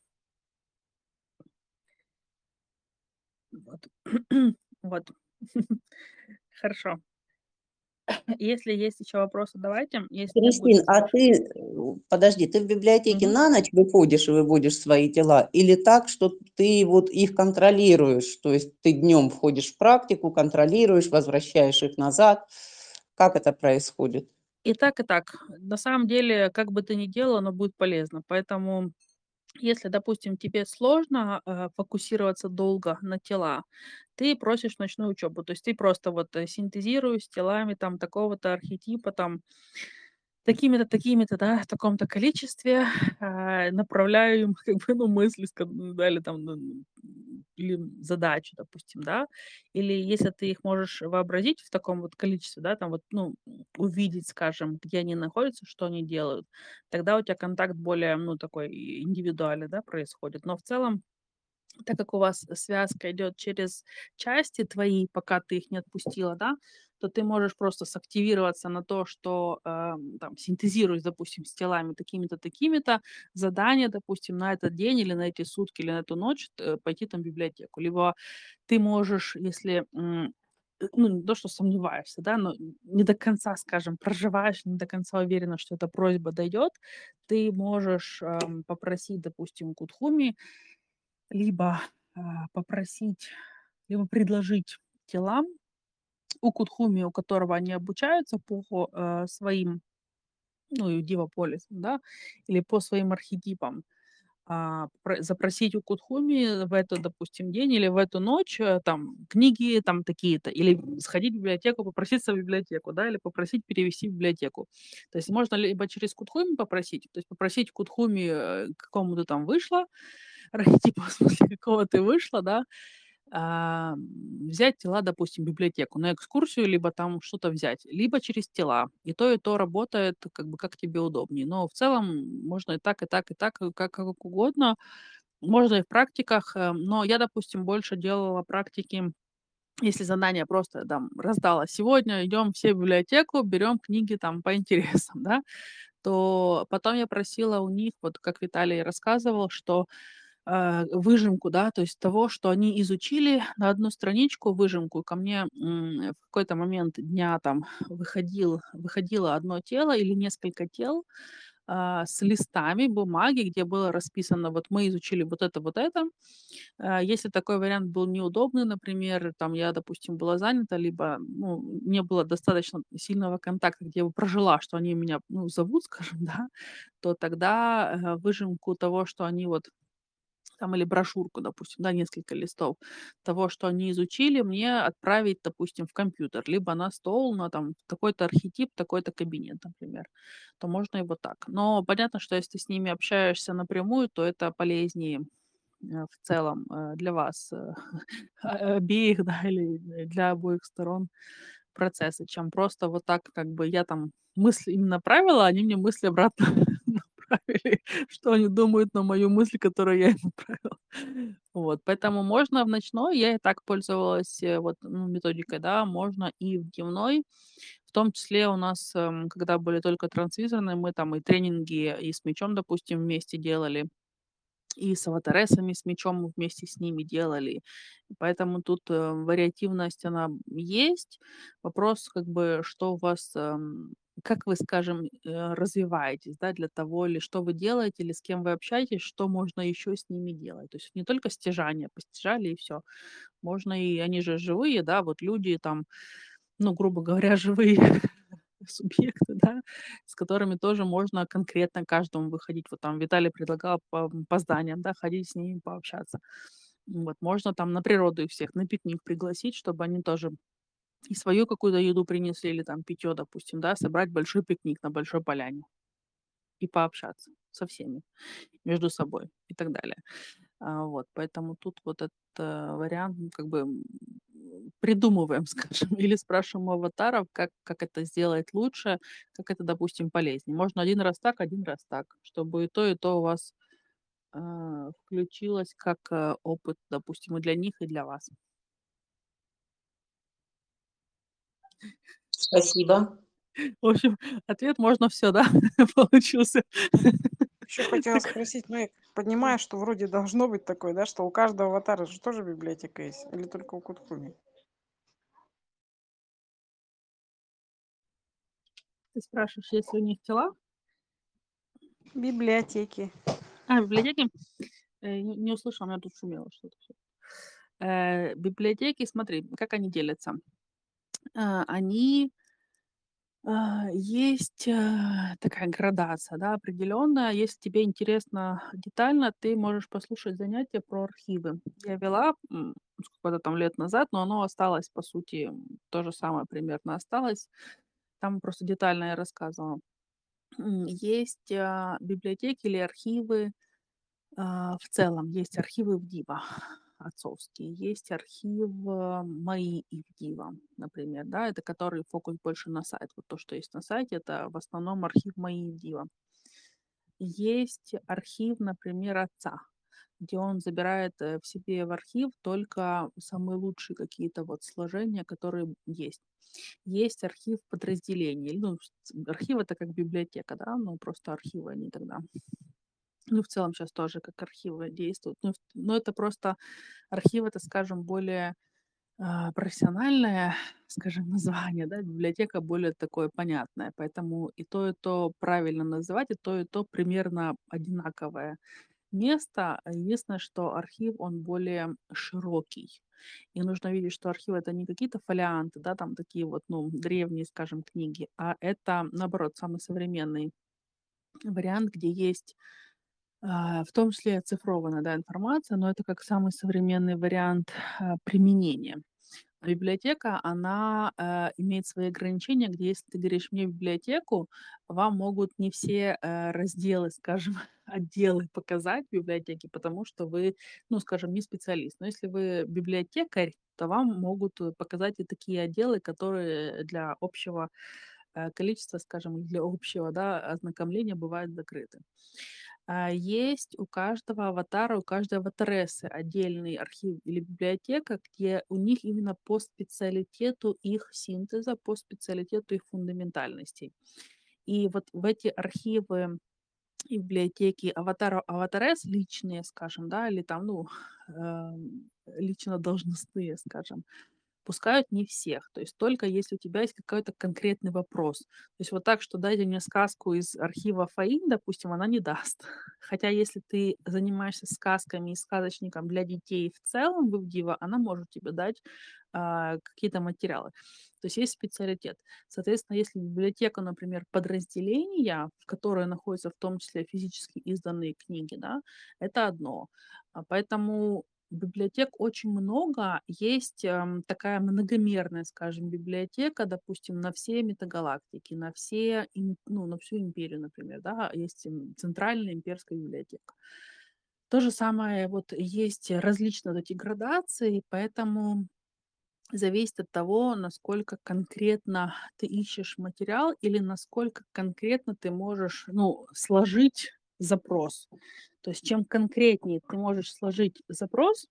Вот. Вот. Хорошо. Если есть еще вопросы, давайте. Если нет, будем Кристин, а ты, завершать. э, подожди, ты в библиотеке Мгм. на ночь выходишь и выводишь свои тела, или так, что ты вот их контролируешь, то есть ты днем входишь в практику, контролируешь, возвращаешь их назад, как это происходит? И так, и так. На самом деле, как бы ты ни делала, оно будет полезно. Поэтому Если, допустим, тебе сложно, э, фокусироваться долго на тела, ты просишь ночную учебу. То есть ты просто вот, э, синтезируешь телами там такого-то архетипа, там такими-то, такими-то, да, в таком-то количестве, а, направляю им как бы, ну, мысли, ска ну, да, или там, ну, м, или задачу, допустим, да. Или если ты их можешь вообразить в таком вот количестве, да, там вот, ну, м, увидеть, скажем, где они находятся, что они делают, тогда у тебя контакт более, ну, такой и индивидуальный, да, происходит. Но в целом, так как у вас связка идет через части твои, пока ты их не отпустила, да, то ты можешь просто сактивироваться на то, что эм, там синтезируешь, допустим, с телами такими-то, такими-то задания, допустим, на этот день или на эти сутки или на эту ночь э, пойти там в библиотеку. Либо ты можешь, если м, э, ну, не то, что сомневаешься, да, но не до конца, скажем, проживаешь, не до конца уверена, что эта просьба дойдет, ты можешь эм, попросить, допустим, Кутхуми либо, а, попросить, либо предложить телам у Кутхуми, у которого они обучаются по, э, своим, ну, и дива-полисам, да, или по своим архетипам, а, про запросить у Кутхуми в этот, допустим, день или в эту ночь, э, там, книги там такие-то, или сходить в библиотеку, попроситься в библиотеку, да, или попросить перевести в библиотеку. То есть можно либо через Кутхуми попросить, то есть попросить Кутхуми, э, к какому ты там вышла, архетипа, в смысле, какого ты вышла, да, а, м, взять тела, допустим, в библиотеку на экскурсию, либо там что-то взять, либо через тела. И то, и то работает как бы как тебе удобнее. Но в целом можно и так, и так, и так, и как, как угодно. Можно и в практиках, э, но я, допустим, больше делала практики, если задание просто там раздала. Сегодня идем все в библиотеку, берем книги там по интересам, да, то потом я просила у них, вот как Виталий рассказывал, что э, выжимку, да, то есть того, что они изучили на одну страничку, выжимку. Ко мне м, в какой-то момент дня там выходил, выходило одно тело или несколько тел а, с листами бумаги, где было расписано, вот мы изучили вот это, вот это. А, Если такой вариант был неудобный, например, там я, допустим, была занята, либо ну, не было достаточно сильного контакта, где я бы прожила, что они меня ну, зовут, скажем, да, то тогда э, выжимку того, что они вот там или брошюрку, допустим, да, несколько листов того, что они изучили, мне отправить, допустим, в компьютер, либо на стол, на там такой-то архетип, такой-то кабинет, например, то можно и вот так. Но понятно, что если ты с ними общаешься напрямую, то это полезнее э, в целом э, для вас э, обеих, да, или для обоих сторон процесса, чем просто вот так, как бы я там мысли им направила, а они мне мысли обратно направили, что они думают на мою мысль, которую я им направила. Вот, поэтому можно в ночной, я и так пользовалась э, вот ну, методикой, да, можно и в дневной, в том числе у нас, эм, когда были только трансвизорные, мы там и тренинги и с мячом, допустим, вместе делали, и с аватаресами, с мечом мы вместе с ними делали. И поэтому тут, э, вариативность, она есть. Вопрос, как бы, что у вас, эм, как вы, скажем, э, развиваетесь, да, для того, или что вы делаете, или с кем вы общаетесь, что можно еще с ними делать. То есть не только стяжание, постяжали и все. Можно и они же живые, да, вот люди там, ну, грубо говоря, живые субъекты, да, с которыми тоже можно конкретно каждому выходить. Вот там Виталий предлагал по, по зданиям, да, ходить с ними пообщаться. Вот, можно там на природу их всех, на пикник пригласить, чтобы они тоже и свою какую-то еду принесли, или там питье, допустим, да, собрать большой пикник на большой поляне и пообщаться со всеми между собой и так далее. А, вот, поэтому тут вот этот э, вариант, ну, как бы м, придумываем, скажем, или спрашиваем у аватаров, как, как это сделать лучше, как это, допустим, полезнее. Можно один раз так, один раз так, чтобы и то, и то у вас а, включилось как э, опыт, допустим, и для них, и для вас. Спасибо. В общем, ответ можно все, да, получился. Еще хотела Так, спросить, ну, я понимаю, что вроде должно быть такое, да, что у каждого аватара же тоже библиотека есть, или только у Куткуми? ты спрашиваешь, есть ли у них тела? Библиотеки. А, библиотеки? Э, не, не услышала, у меня тут шумело что-то. всё. Э, библиотеки, смотри, как они делятся. А, они А, Есть э, такая градация, да, определенная. Если тебе интересно детально, ты можешь послушать занятия про архивы. Я вела м, сколько-то там лет назад, но оно осталось, по сути, м, то же самое примерно осталось. Там просто детально я рассказывала. М, Есть а, библиотеки или архивы. А, в целом есть архивы в Дива отцовские, есть архив а, мои и в Дива, например, да, это который фокус больше на сайт. Вот то, что есть на сайте, это в основном архив мои и в Дива. Есть архив, например, отца, где он забирает э, в себе в архив только самые лучшие какие-то вот сложения, которые есть. Есть архив подразделений. Ну, с- архив это как библиотека, да, ну просто архивы они тогда. Ну, в целом сейчас тоже как архивы действуют. Ну, в- но это просто архив, это, скажем, более а, профессиональное, скажем, название, да, библиотека более такое понятное. Поэтому и то, и то правильно называть, и то, и то примерно одинаковое место. А Единственное, что архив, он более широкий. И нужно видеть, что архив это не какие-то фолианты, да, там такие вот, ну, древние, скажем, книги, а это, наоборот, самый современный вариант, где есть а, в том числе оцифрованная, да, информация, но это как самый современный вариант а, применения. Библиотека, она э, имеет свои ограничения, где если ты говоришь мне библиотеку, вам могут не все э, разделы, скажем, отделы показать в библиотеке, потому что вы, ну, скажем, не специалист. Но если вы библиотекарь, то вам могут э, показать и такие отделы, которые для общего э, количества, скажем, или для общего, да, ознакомления бывают закрыты. А, Есть у каждого аватара, у каждой аватарессы отдельный архив или библиотека, где у них именно по специалитету их синтеза, по специалитету их фундаментальностей. И вот в эти архивы и библиотеки аватара, аватарес личные, скажем, да, или там, ну, эм, лично должностные, скажем, пускают не всех. То есть только если у тебя есть какой-то конкретный вопрос. То есть вот так, что дайте мне сказку из архива Фаин, допустим, она не даст. Хотя если ты занимаешься сказками и сказочником для детей в целом в Ивдива, она может тебе дать а, какие-то материалы. То есть есть специалитет. Соответственно, если библиотека, например, подразделения, в которой находятся в том числе физически изданные книги, да, это одно. А Поэтому библиотек очень много. Есть эм, такая многомерная, скажем, библиотека, допустим, на все метагалактики, на все, им- ну, на всю империю, например, да, есть им, центральная имперская библиотека. То же самое, вот есть различные вот эти градации, поэтому зависит от того, насколько конкретно ты ищешь материал или насколько конкретно ты можешь, ну, сложить запрос. То есть чем конкретнее ты можешь сложить запрос,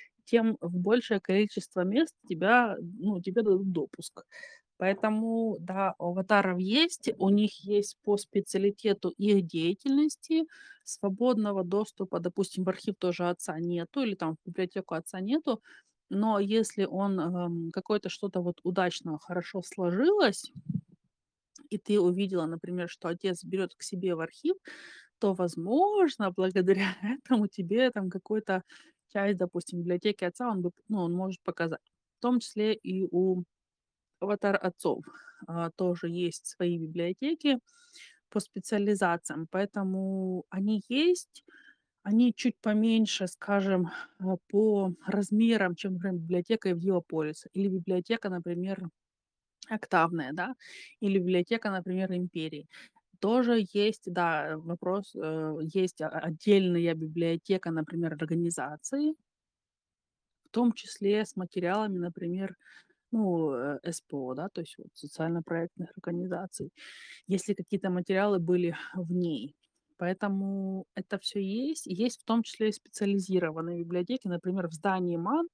тем в большее количество мест тебя, ну, тебе дадут допуск. Поэтому, да, у аватаров есть, у них есть по специалитету их деятельности, свободного доступа, допустим, в архив тоже отца нету, или там в библиотеку отца нету, но если он эм, какое-то что-то вот удачно, хорошо сложилось, и ты увидела, например, что отец берет к себе в архив, то, возможно, благодаря этому тебе там какой-то часть, допустим, библиотеки отца он, бы, ну, он может показать. В том числе и у аватар отцов а, тоже есть свои библиотеки по специализациям, поэтому они есть, они чуть поменьше, скажем, а, по размерам, чем, например, библиотека Евгеополиса или библиотека, например, октавная, да, или библиотека, например, империи. Тоже есть, да, вопрос, э, есть а- отдельная библиотека, например, организации, в том числе с материалами, например, ну, э, эс пэ о, да, то есть вот социально-проектных организаций, если какие-то материалы были в ней. Поэтому это все есть. И есть в том числе и специализированные библиотеки. Например, в здании МАН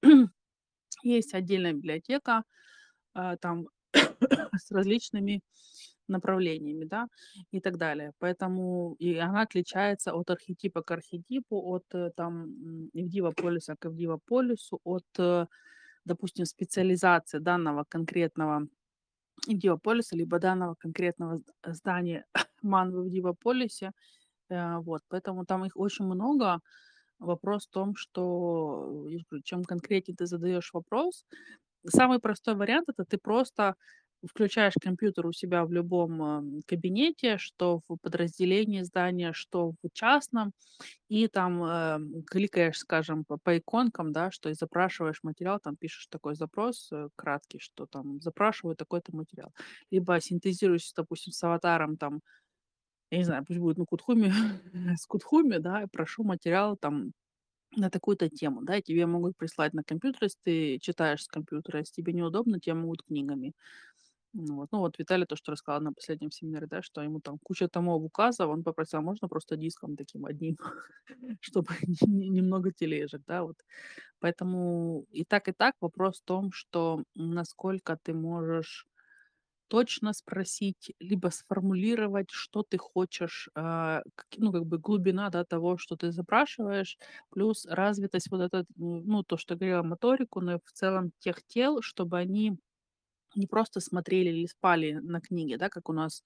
есть отдельная библиотека, а, там с различными направлениями, да, и так далее. Поэтому и она отличается от архетипа к архетипу, от э, там м, Ивдива полюса к Ивдива полюсу, от, э, допустим, специализации данного конкретного Ивдива полюса, либо данного конкретного зд- здания ман в Ивдива полюсе. Э, Вот, поэтому там их очень много. Вопрос в том, что я же говорю, чем конкретнее ты задаешь вопрос, самый простой вариант это ты просто включаешь компьютер у себя в любом ам, кабинете, что в подразделении здания, что в частном, и там эм, кликаешь, скажем, по, по иконкам, да, что и запрашиваешь материал, там пишешь такой запрос э, краткий, что там запрашиваю такой-то материал. Либо синтезируешь, допустим, с аватаром, там, я не знаю, пусть будет, ну, Кутхуми, с Кутхуми, да, и прошу материал там на такую-то тему, да, и тебе могут прислать на компьютер, если ты читаешь с компьютера, если тебе неудобно, тебе могут книгами. Ну вот. Ну вот Виталий то, что рассказал на последнем семинаре, да, что ему там куча томов указов, он попросил, «А можно просто диском таким одним, чтобы не- немного тележек, да, вот. Поэтому и так, и так вопрос в том, что насколько ты можешь точно спросить, либо сформулировать, что ты хочешь, а, как- ну, как бы глубина, да, того, что ты запрашиваешь, плюс развитость вот этот, м, ну, то, что я говорила, моторику, но и в целом тех тел, чтобы они не просто смотрели или спали на книге, да, как у нас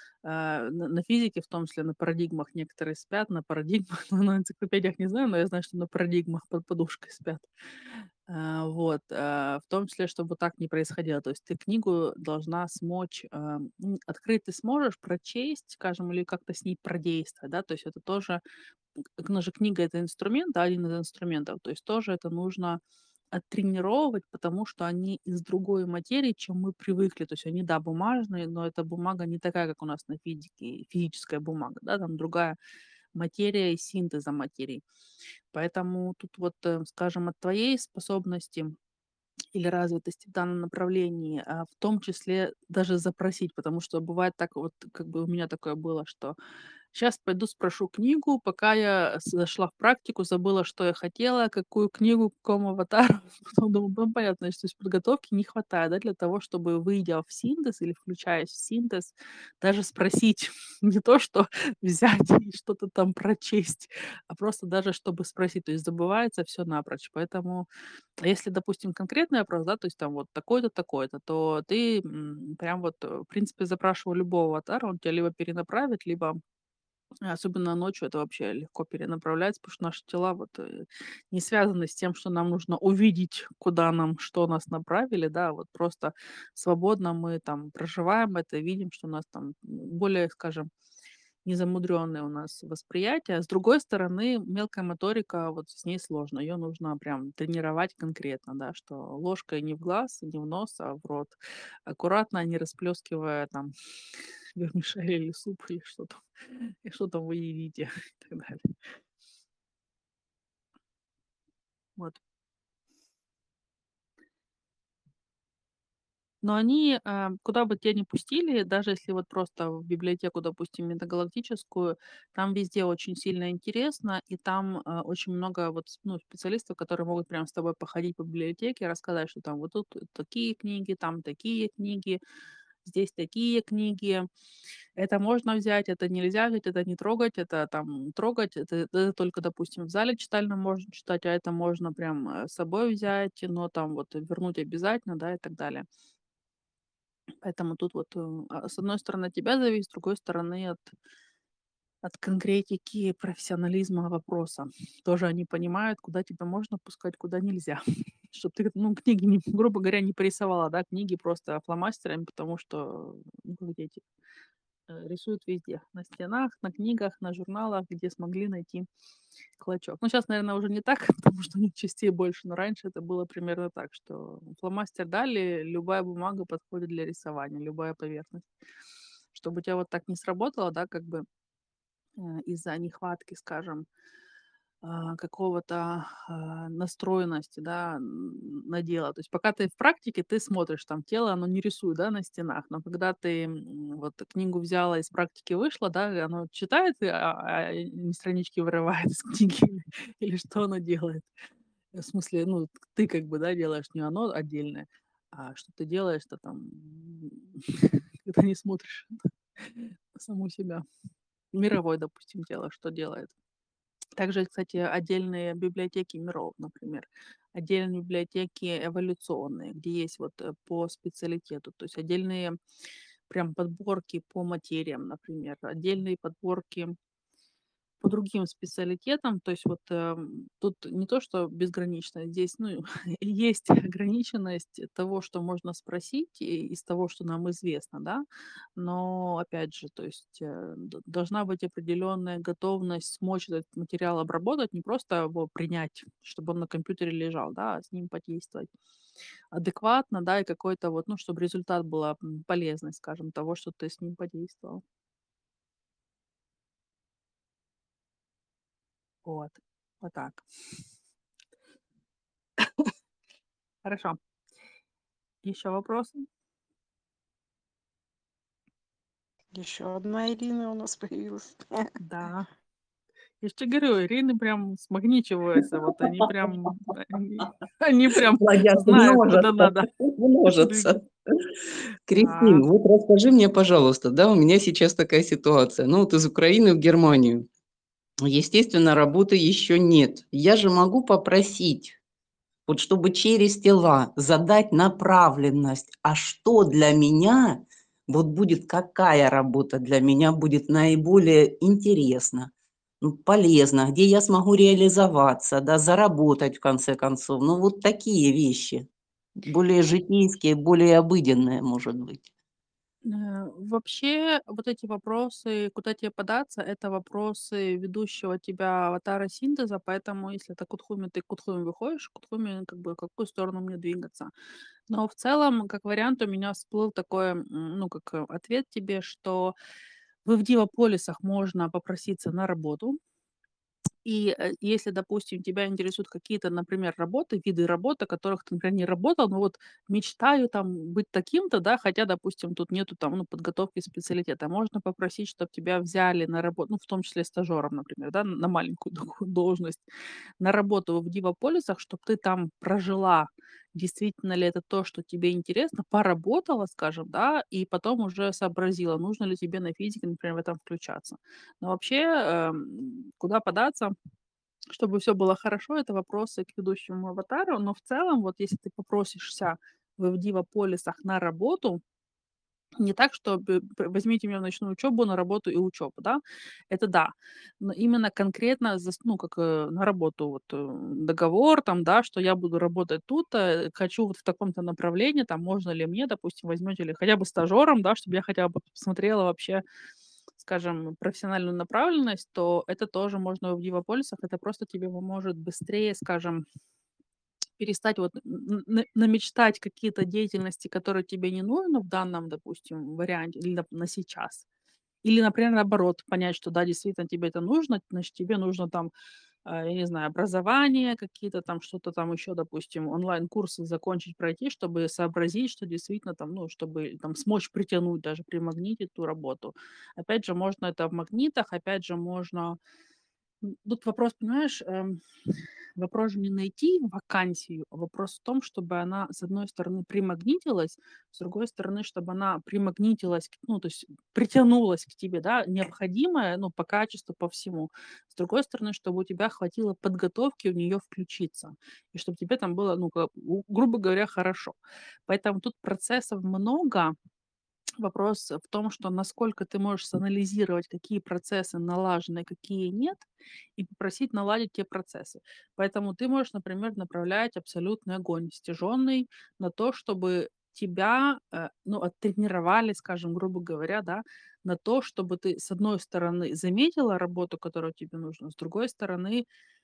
э, на, на физике, в том числе на парадигмах некоторые спят, на парадигмах, ну, на энциклопедиях не знаю, но я знаю, что на парадигмах под подушкой спят. А, вот, а, в том числе, чтобы так не происходило. То есть ты книгу должна смочь, а, м, открыть ты сможешь, прочесть, скажем, или как-то с ней продействовать, да, то есть это тоже, к- ну же книга это инструмент, да, один из инструментов, то есть тоже это нужно оттренировать, потому что они из другой материи, чем мы привыкли. То есть они, да, бумажные, но эта бумага не такая, как у нас на физике, физическая бумага, да, там другая материя и синтеза материи. Поэтому тут вот, э, скажем, от твоей способности или развитости в данном направлении, а, в том числе даже запросить, потому что бывает так вот, как бы у меня такое было, что сейчас пойду спрошу книгу, пока я с зашла в практику, забыла, что я хотела, какую книгу, к какому аватару. Потом думаю, ну, понятно, что есть подготовки не хватает, да, для того, чтобы, выйдя в синтез или включаясь в синтез, даже спросить. Не то, что взять и что-то там прочесть, а просто даже чтобы спросить. То есть забывается все напрочь. Поэтому, а если, допустим, конкретный вопрос, да, то есть там вот такой-то, такой-то, то ты, м, прям вот, э, в принципе, запрашивая любого аватара, он тебя либо перенаправит, либо а особенно ночью это вообще легко перенаправляется, потому что наши тела вот э, не связаны с тем, что нам нужно увидеть, куда нам, что нас направили, да, вот просто свободно мы там проживаем это, видим, что у нас там м, более, скажем, незамудренное у нас восприятие. А с другой стороны, мелкая моторика, вот с ней сложно. Ее нужно прям тренировать конкретно, да, что ложкой не в глаз, не в нос, а в рот. Аккуратно, не расплескивая там вермишель или суп, или что там, и что там вы едите, и так далее. Вот. Но они, а, куда бы тебя ни пустили, даже если вот просто в библиотеку, допустим, метагалактическую, там везде очень сильно интересно, и там а, очень много вот, с- ну, специалистов, которые могут прям с тобой походить по библиотеке, рассказать, что там вот тут такие книги, там такие книги, здесь такие книги, это можно взять, это нельзя взять, это не трогать, это там трогать, это, это только, допустим, в зале читальном можно читать, а это можно прям э, с собой взять, но там вот вернуть обязательно, да, и так далее. Поэтому тут вот, э, а, с одной стороны, от тебя зависит, с другой стороны, от, от конкретики, профессионализма вопроса. Тоже они понимают, куда тебя можно пускать, куда нельзя. Чтобы ты, ну, книги, не, грубо говоря, не порисовала, да, книги просто фломастерами, потому что, ну, как дети, э, рисуют везде. На стенах, на книгах, на журналах, где смогли найти клочок. Ну, сейчас, наверное, уже не так, потому что у них частей больше, но раньше это было примерно так, что фломастер дали, любая бумага подходит для рисования, любая поверхность. Чтобы у тебя вот так не сработало, да, как бы э, из-за нехватки, скажем, а, какого-то а, настроенности, да, н- на дело. То есть пока ты в практике, ты смотришь, там тело, оно не рисует, да, на стенах, но когда ты м, вот книгу взяла, из практики вышла, да, и оно читает, и, а, а, не странички вырывает из книги, или, или что оно делает. В смысле, ну, ты как бы, да, делаешь не оно отдельное, а что ты делаешь-то там, когда не смотришь на саму себя. Мировой, допустим, дело, что делает. Также, кстати, отдельные библиотеки миров, например, отдельные библиотеки эволюционные, где есть вот э, по специалитету, то есть отдельные прям подборки по материям, например, отдельные подборки по другим специалитетам. То есть вот эм, тут не то, что безгранично, здесь ну, есть ограниченность того, что можно спросить и- из того, что нам известно, да. Но опять же, то есть э, д- должна быть определенная готовность смочь этот материал обработать, не просто его принять, чтобы он на компьютере лежал, да, а с ним подействовать адекватно, да, и какой-то вот, ну, чтобы результат была м, полезность, скажем, того, что ты с ним подействовал. Вот. Вот так. Хорошо. Еще вопросы? Еще одна Ирина у нас появилась. Да. Я ж те говорю, Ирины прям смагничиваются. Вот они прям, они, они прям Плодятся, знают, куда множатся, надо множатся. двигать. Кристин, Так, вот расскажи мне, пожалуйста, да, у меня сейчас такая ситуация. Ну, вот из Украины в Германию. Естественно, работы еще нет. Я же могу попросить, вот чтобы через тела задать направленность, а что для меня, вот будет какая работа для меня будет наиболее интересна, ну, полезна, где я смогу реализоваться, да, заработать в конце концов. Ну, вот такие вещи, более житейские, более обыденные, может быть. э, вообще вот эти вопросы, куда тебе податься, это вопросы ведущего тебя аватара синтеза, поэтому если это Кутхуми, ты Кутхуми выходишь, Кутхуми как бы в какую сторону мне двигаться. Но в целом, как вариант, у меня всплыл такой, м, ну, как э, ответ тебе, что в Авдиеполисах можно попроситься на работу. И, э, если, допустим, тебя интересуют какие-то, например, работы, виды работы, которых ты, например, не работал, но вот мечтаю там быть таким-то, да, хотя, допустим, тут нету там, ну, подготовки специалитета. Можно попросить, чтобы тебя взяли на работу, ну, в том числе стажером, например, да, на маленькую такую должность, на работу в Дивополисах, чтобы ты там прожила, действительно ли это то, что тебе интересно, поработала, скажем, да, и потом уже сообразила, нужно ли тебе на физике, например, в этом включаться. Но вообще, эм, куда податься, чтобы все было хорошо, это вопросы к ведущему аватару. Но в целом, вот если ты попросишься в Дивополисах на работу, не так, что б п возьмите меня в ночную учебу, на работу и учебу, да. Это да. Но именно конкретно зас ну, как, э, на работу вот, э, договор там, да, что я буду работать тут, э, хочу вот в таком-то направлении, там, можно ли мне, допустим, возьмете ли хотя бы стажером, да, чтобы я хотя бы посмотрела вообще, скажем, профессиональную направленность, то это тоже можно в Дивополисах. Это просто тебе поможет быстрее, скажем, перестать вот н н намечтать какие-то деятельности, которые тебе не нужны в данном, допустим, варианте или на на сейчас. Или, например, наоборот, понять, что да, действительно тебе это нужно, значит, тебе нужно там, а, я не знаю, образование, какие-то там, что-то там еще, допустим, онлайн-курсы закончить, пройти, чтобы сообразить, что действительно там, ну, чтобы там смочь притянуть, даже примагнитить ту работу. Опять же, можно это в магнитах, опять же, можно М, тут вопрос, понимаешь, эм, вопрос же не найти вакансию, а вопрос в том, чтобы она, с одной стороны, примагнитилась, с другой стороны, чтобы она примагнитилась, к- ну, то есть притянулась к тебе, да, необходимое, ну, по качеству, по всему. С другой стороны, чтобы у тебя хватило подготовки в нее включиться, и чтобы тебе там было, ну, как, у- грубо говоря, хорошо. Поэтому тут процессов много, вопрос в том, что насколько ты можешь санализировать, какие процессы налажены, какие нет, и попросить наладить те процессы. Поэтому ты можешь, например, направлять абсолютный огонь стяженный на то, чтобы тебя, э, ну, оттренировали, скажем, грубо говоря, да, на то, чтобы ты, с одной стороны, заметила работу, которая тебе нужна, с другой стороны,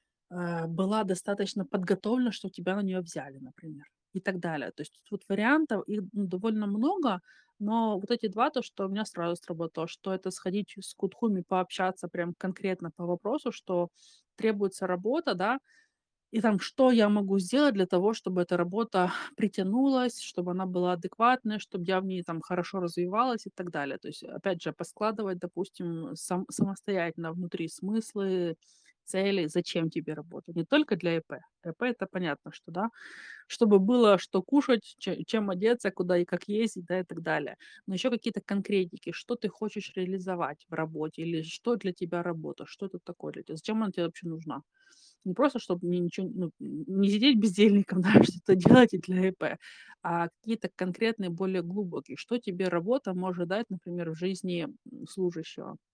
э, была достаточно подготовлена, что тебя на нее взяли, например, и так далее. То есть тут вот вариантов, их ну, довольно много, но вот эти два, то, что у меня сразу сработало, что это сходить с кутхуми, пообщаться прям конкретно по вопросу, что требуется работа, да, и там, что я могу сделать для того, чтобы эта работа притянулась, чтобы она была адекватной, чтобы я в ней там хорошо развивалась и так далее. То есть, опять же, поскладывать, допустим, сам, самостоятельно внутри смыслы, цели, зачем тебе работа. Не только для ИП. ИП это понятно, что да, чтобы было что кушать, че- чем одеться, куда и как ездить, да, и так далее. Но еще какие-то конкретики, что ты хочешь реализовать в работе, или что для тебя работа, что это такое для тебя, зачем она тебе вообще нужна. Не просто, чтобы мне ничего, ну, не сидеть бездельником, да, что-то делать и для ИП, а какие-то конкретные, более глубокие. Что тебе работа может дать, например, в жизни м, служащего?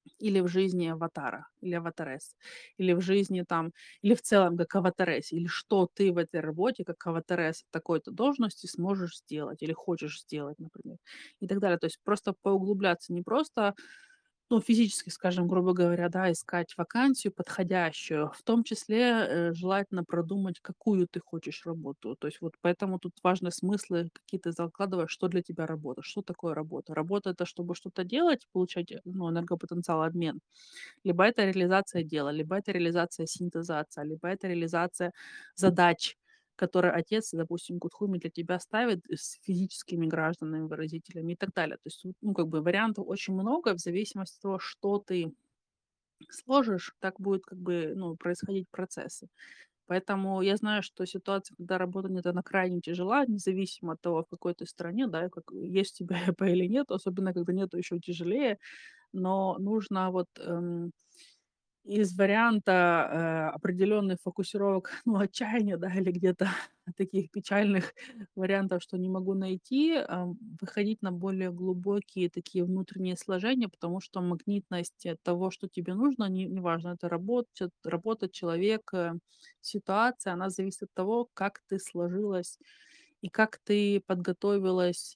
или в жизни аватара, или аватарес, или в жизни там, или в целом как аватарес, или что ты в этой работе как аватарес такой-то должности сможешь сделать или хочешь сделать, например, и так далее. То есть просто поуглубляться, не просто, ну, физически, скажем, грубо говоря, да, искать вакансию подходящую, в том числе э, желательно продумать, какую ты хочешь работу. То есть вот поэтому тут важны смыслы, какие ты закладываешь, что для тебя работа, что такое работа. Работа — это чтобы что-то делать, получать, э, ну, энергопотенциал, обмен, либо это реализация дела, либо это реализация синтезация, либо это реализация задач, которые отец, допустим, Гудхуми для тебя ставит с физическими гражданами, выразителями и так далее. То есть, вот, ну, как бы вариантов очень много, в зависимости от того, что ты сложишь, так будет как бы, ну, происходить процессы. Поэтому я знаю, что ситуация, когда работа нет, она крайне тяжела, независимо от того, в какой ты стране, да, как есть у тебя ЭП или нет, особенно когда нету, еще тяжелее. Но нужно вот эм, из варианта, э, определенных фокусировок, ну, отчаяния, да, или где-то таких печальных вариантов, что не могу найти, ам, выходить на более глубокие такие внутренние сложения, потому что магнитность э, того, что тебе нужно, не, неважно, это работа, работа, человек, э, ситуация, она зависит от того, как ты сложилась и как ты подготовилась,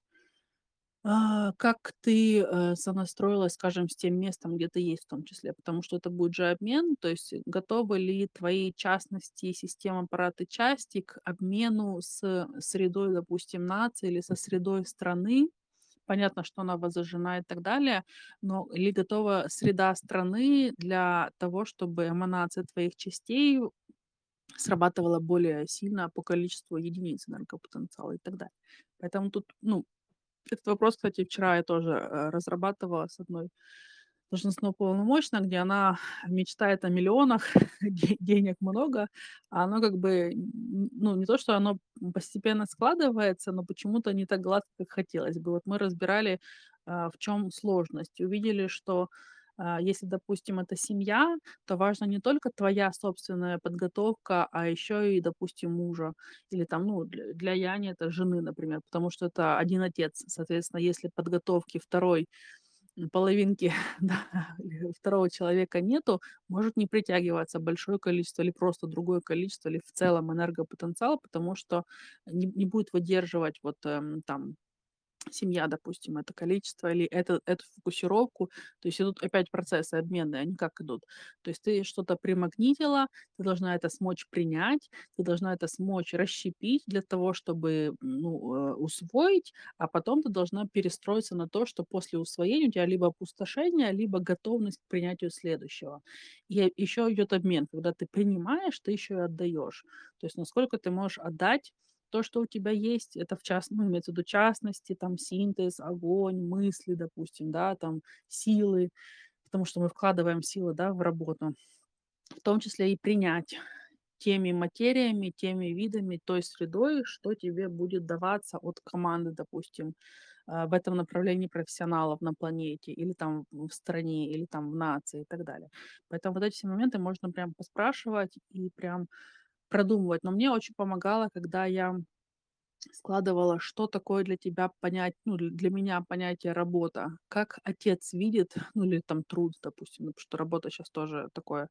а, как ты, э, сонастроилась, скажем, с тем местом, где ты есть в том числе? Потому что это будет же обмен. То есть э, готовы ли твои частности, система, аппараты, части к обмену с средой, допустим, нации или со средой страны? Понятно, что она воззажена и так далее, но ли готова среда страны для того, чтобы эманация твоих частей срабатывала более сильно по количеству единиц энергопотенциала и так далее? Поэтому тут, ну, этот вопрос, кстати, вчера я тоже э, разрабатывала с одной должностной уполномоченной, где она мечтает о миллионах, де- денег много, а оно как бы, н- ну, не то, что оно постепенно складывается, но почему-то не так гладко, как хотелось бы. Вот мы разбирали, а, в чем сложность. Увидели, что а, если, допустим, это семья, то важна не только твоя собственная подготовка, а еще и, допустим, мужа. Или там, ну, для, для Яни это жены, например, потому что это один отец. Соответственно, если подготовки второй м, половинки, да, или второго человека нету, может не притягиваться большое количество или просто другое количество, или в целом энергопотенциал, потому что не, не будет выдерживать вот эм, там семья, допустим, это количество или это, эту фокусировку. То есть идут опять процессы обменные, они как идут? То есть ты что-то примагнитила, ты должна это смочь принять, ты должна это смочь расщепить для того, чтобы ну, э, усвоить, а потом ты должна перестроиться на то, что после усвоения у тебя либо опустошение, либо готовность к принятию следующего. И еще идет обмен, когда ты принимаешь, ты еще и отдаешь. То есть насколько ты можешь отдать то, что у тебя есть, это в част ну, имеется в виду частности, там синтез, огонь, мысли, допустим, да, там силы, потому что мы вкладываем силы, да, в работу, в том числе и принять теми материями, теми видами, той средой, что тебе будет даваться от команды, допустим, а, в этом направлении профессионалов на планете или там в стране, или там в нации и так далее. Поэтому вот эти все моменты можно прям поспрашивать и прям продумывать. Но мне очень помогало, когда я складывала, что такое для тебя понять, ну, дл- для меня понятие работа, как отец видит, ну, или там труд, допустим, ну, потому что работа сейчас тоже такое.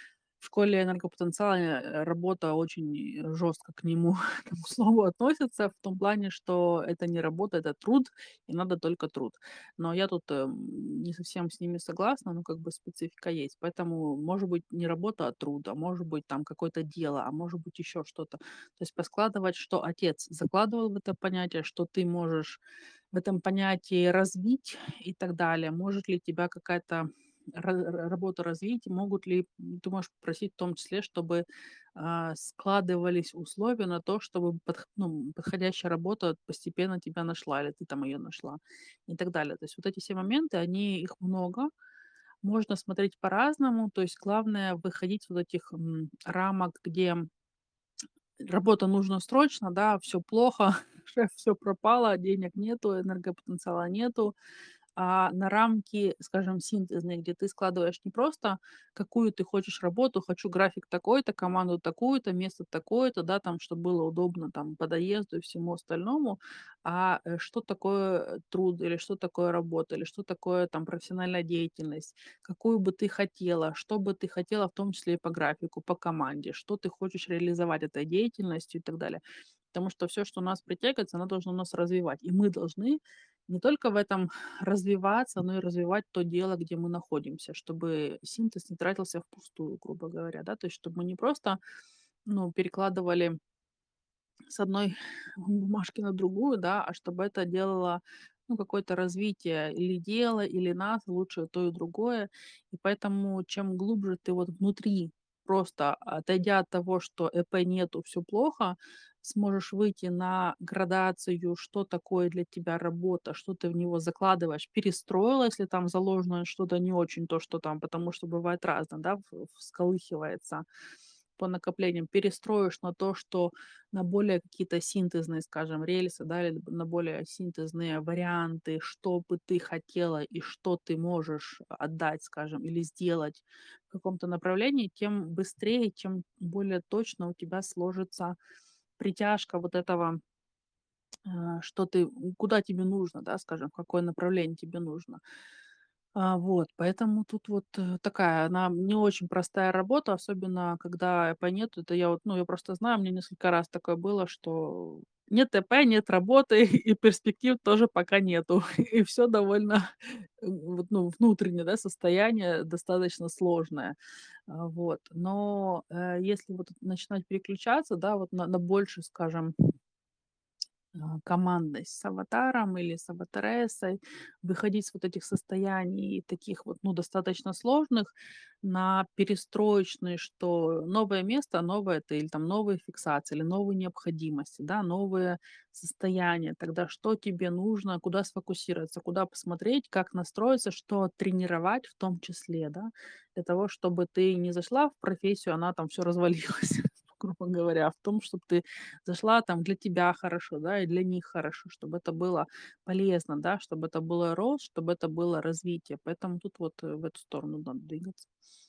В школе энергопотенциала э, работа очень жестко к нему, к этому слову относится, в том плане, что это не работа, это труд, и надо только труд. Но я тут эм, не совсем с ними согласна, но как бы специфика есть. Поэтому может быть не работа, а труд, а может быть там какое-то дело, а может быть еще что-то. То есть поскладывать, что отец закладывал в это понятие, что ты можешь в этом понятии развить и так далее. Может ли тебя какая-то ра- ра- работу развить, могут ли, м, ты можешь попросить в том числе, чтобы а, складывались условия на то, чтобы подх- ну, подходящая работа постепенно тебя нашла, или ты там ее нашла, и так далее. То есть вот эти все моменты, они, их много, можно смотреть по-разному, то есть главное выходить из вот этих м, рамок, где работа нужно срочно, да, все плохо, шеф, все пропало, денег нету, энергопотенциала нету, а на рамки, скажем, синтезные, где ты складываешь не просто какую ты хочешь работу, хочу график такой-то, команду такую-то, место такое-то, да, там, чтобы было удобно там по доезду и всему остальному, а э, что такое труд или что такое работа, или что такое там профессиональная деятельность, какую бы ты хотела, что бы ты хотела, в том числе и по графику, по команде, что ты хочешь реализовать этой деятельностью и так далее. Потому что все, что у нас притягивается, оно должно нас развивать. И мы должны не только в этом развиваться, но и развивать то дело, где мы находимся, чтобы синтез не тратился впустую, грубо говоря, да, то есть чтобы мы не просто, ну, перекладывали с одной бумажки на другую, да, а чтобы это делало, ну, какое-то развитие или дела, или нас, лучше то и другое. И поэтому чем глубже ты вот внутри, просто отойдя от того, что ЭП нету, все плохо, сможешь выйти на градацию, что такое для тебя работа, что ты в него закладываешь, перестроила, если там заложено что-то не очень то, что там, потому что бывает разное, да, в- всколыхивается по накоплениям, перестроишь на то, что на более какие-то синтезные, скажем, рельсы, да, или на более синтезные варианты, что бы ты хотела и что ты можешь отдать, скажем, или сделать в каком-то направлении, тем быстрее, тем более точно у тебя сложится притяжка вот этого, а, что ты, куда тебе нужно, да, скажем, в какое направление тебе нужно. А, вот, поэтому тут вот, э, такая, она не очень простая работа, особенно когда ЭП нет. Это я вот, ну, я просто знаю, у меня несколько раз такое было, что нет ЭП, нет работы, и перспектив тоже пока нету. И все довольно, э, вот, ну, внутреннее, да, состояние достаточно сложное. А, вот. Но, э, если вот начинать переключаться, да, вот на на больше, скажем, а, командой с аватаром или с аватарессой, выходить с вот этих состояний таких вот, ну, достаточно сложных на перестроечные, что новое место, новое это или там новые фиксации, или новые необходимости, да, новые состояния. Тогда что тебе нужно, куда сфокусироваться, куда посмотреть, как настроиться, что тренировать в том числе, да, для того, чтобы ты не зашла в профессию, она там все развалилась, грубо говоря, а в том, чтобы ты зашла там для тебя хорошо, да, и для них хорошо, чтобы это было полезно, да, чтобы это было рост, чтобы это было развитие. Поэтому тут вот э, в эту сторону надо двигаться.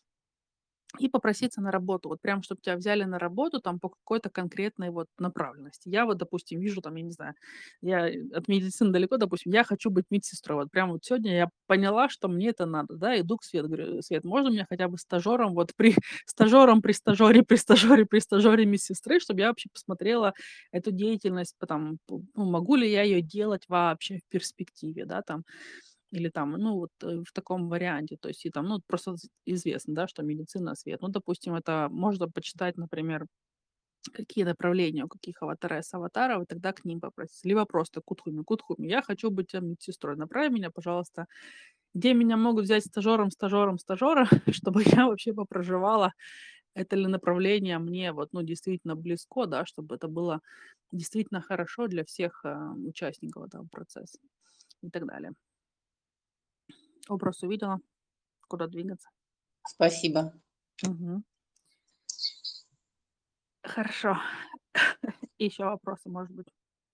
И попроситься на работу. Вот прям, чтобы тебя взяли на работу там по какой-то конкретной вот направленности. Я вот, допустим, вижу там, я не знаю, я э, от медицины далеко, допустим, я хочу быть медсестрой. Вот прям вот сегодня я поняла, что мне это надо, да, иду к Свет, говорю, Свет, можно мне хотя бы стажером, вот при стажером, при стажере, при стажере, при стажере медсестры, чтобы я вообще посмотрела эту деятельность, потом, ну, могу ли я ее делать вообще в перспективе, да, там, или там, ну, вот, э, в таком варианте. То есть и там, ну, просто з известно, да, что медицина, свет. Ну, допустим, это можно почитать, например, какие направления у каких аватарес, аватаров, и тогда к ним попроситься. Либо просто: "Кутхуми, Кутхуми, я хочу быть, э, медсестрой. Направь меня, пожалуйста, где меня могут взять стажером, стажером, стажера, чтобы я вообще попроживала это ли направление мне вот, ну, действительно близко, да, чтобы это было действительно хорошо для всех, а, участников этого процесса", и так далее. Образ увидела, куда двигаться. Спасибо. Мгм. Хорошо. Еще вопросы, может быть?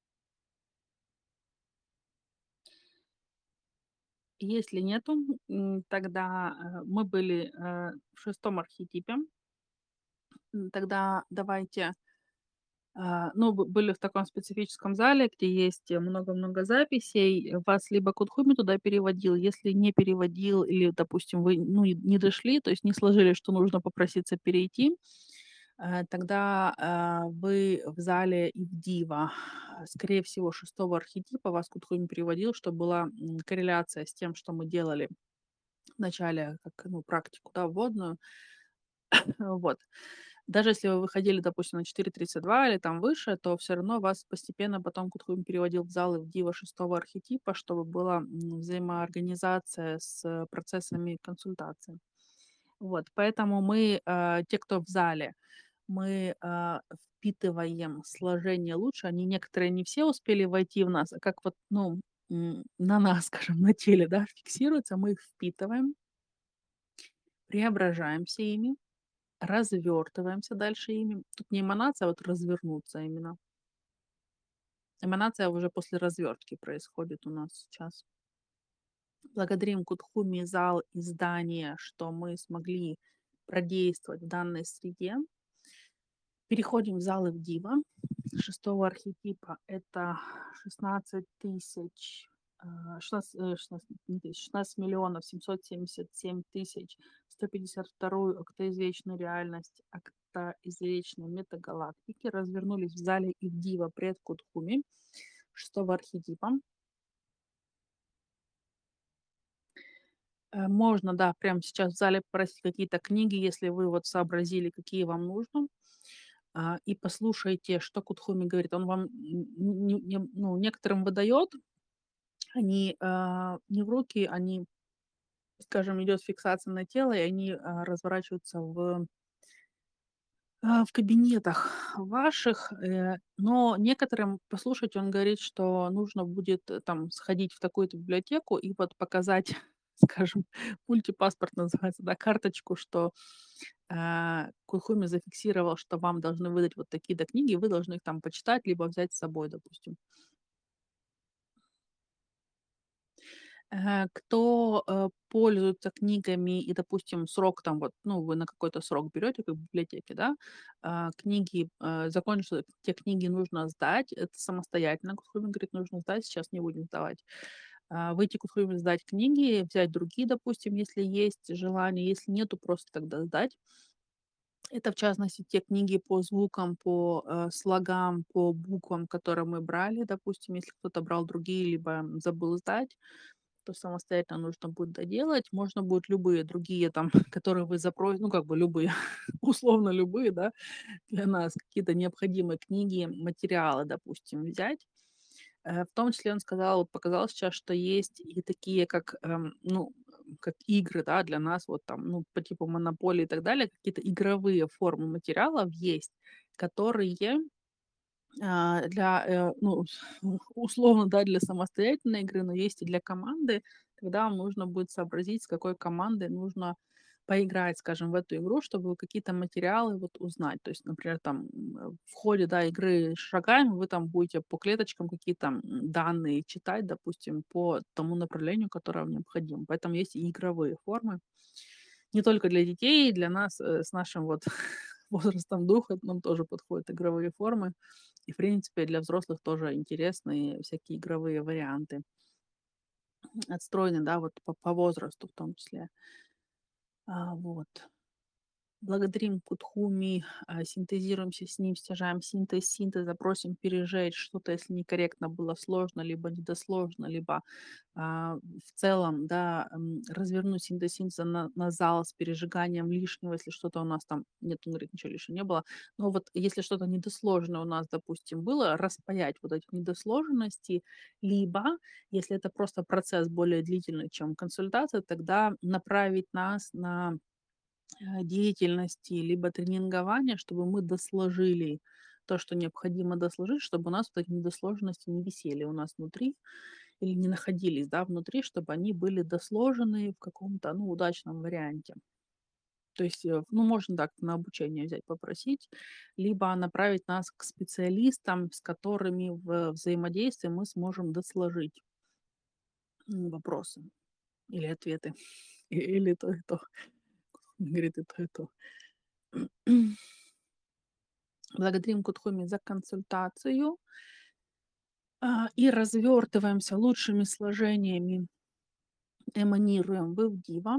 Если нету, м, тогда, э, мы были, э, в шестом архетипе. М, тогда давайте, а, ну, бы были в таком специфическом зале, где есть, э, много-много записей. Вас либо Кудхуми туда переводил, если не переводил или, допустим, вы, ну, и не дошли, то есть не сложились, что нужно попроситься перейти, э, тогда, а, вы в зале Ивдива, скорее всего, шестого архетипа вас Кудхуми переводил, чтобы была, м, корреляция с тем, что мы делали в начале, как, ну, практику, да, вводную. Вот. Даже если вы выходили, допустим, на четыре тридцать два или там выше, то все равно вас постепенно потом Кутхуми переводил в залы в дива шестого архетипа, чтобы была, м, взаимоорганизация с, э, процессами консультации. Вот, поэтому мы, э, те, кто в зале, мы, а, впитываем сложение лучше. Они некоторые не все успели войти в нас, а как вот, ну, м, на нас, скажем, на теле, да, фиксируются, мы их впитываем, преображаемся ими, развертываемся дальше ими. Тут не эманация, а вот развернуться именно. Эманация уже после развертки происходит у нас сейчас. Благодарим Кутхуми зал и здание, что мы смогли продействовать в данной среде. Переходим в зал Ивдива шестого архетипа. Это шестнадцать тысяч, а, шестнадцать, э, шестнадцать, не тысяч, шестнадцать миллионов семьсот семьдесят семь тысяч сто пятьдесят вторую октоизвечную реальность, октоизвечной метагалактики развернулись в зале Ивдива пред Кутхуми шестого архетипа. Э, Можно, да, прямо сейчас в зале попросить какие-то книги, если вы вот сообразили, какие вам нужно, а, и послушайте, что Кутхуми говорит. Он вам н- не- не- ну, некоторым выдает, они а, не в руки, они, скажем, идет фиксация на тело, и они а, разворачиваются в, а, в кабинетах ваших, э, но некоторым послушать он говорит, что нужно будет э, там сходить в такую-то библиотеку и вот показать, скажем, мультипаспорт называется, да, карточку, что а, Кулхуми зафиксировал, что вам должны выдать вот такие-то книги, и вы должны их там почитать, либо взять с собой, допустим. Э, Кто э, пользуется книгами и, допустим, срок там вот, ну, вы на какой-то срок берете, как в библиотеке, да, а, книги, э, закончатся, те книги нужно сдать, это самостоятельно, Кулхуми говорит, нужно сдать, сейчас не будем сдавать. А, Выйти Кулхуми, сдать книги, взять другие, допустим, если есть желание, если нету, просто тогда сдать. Это, в частности, те книги по звукам, по э, слогам, по буквам, которые мы брали. Допустим, если кто-то брал другие, либо м, забыл сдать, то самостоятельно нужно будет доделать. Можно будет любые другие, там, которые вы запросите, ну, как бы любые, условно любые, да, для нас, какие-то необходимые книги, материалы, допустим, взять. Э, В том числе он сказал, вот показал сейчас, что есть и такие, как, эм, ну, как игры, да, для нас, вот там, ну, по типу монополии и так далее, какие-то игровые формы материалов есть, которые а, для, э, ну, условно, да, для самостоятельной игры, но есть и для команды, когда вам нужно будет сообразить, с какой командой нужно поиграть, скажем, в эту игру, чтобы какие-то материалы вот узнать. То есть, например, там м, в ходе, да, игры с шагами вы там будете по клеточкам какие-то м, данные читать, допустим, по тому направлению, которое вам необходимо. Поэтому есть и игровые формы. Не только для детей, для нас э, с нашим вот возрастом духа нам тоже подходят игровые формы. И, в принципе, для взрослых тоже интересные всякие игровые варианты, отстроены, да, вот по, по возрасту в том числе. А, вот. Благодарим Кутхуми, а, синтезируемся с ним, стяжаем синтез, синтеза, просим пережечь что-то, если некорректно было сложно, либо недосложно, либо а, в целом, да, м, развернуть синтез синтеза на, на зал с пережиганием лишнего, если что-то у нас там, нет, он говорит, ничего лишнего не было, но вот если что-то недосложное у нас, допустим, было, распаять вот эти недосложенности, либо, если это просто процесс более длительный, чем консультация, тогда направить нас на э, деятельности, либо тренингования, чтобы мы досложили то, что необходимо досложить, чтобы у нас вот эти недосложенности не висели у нас внутри или не находились, да, внутри, чтобы они были досложены в каком-то, ну, удачном варианте. То есть, э, ну, можно так на обучение взять, попросить, либо направить нас к специалистам, с которыми в взаимодействии мы сможем досложить м, вопросы или ответы, и- или то, и то. Говорит, и то, и то. Благодарим Кутхуми за консультацию а, и развертываемся лучшими сложениями, эманируем в Ивдива.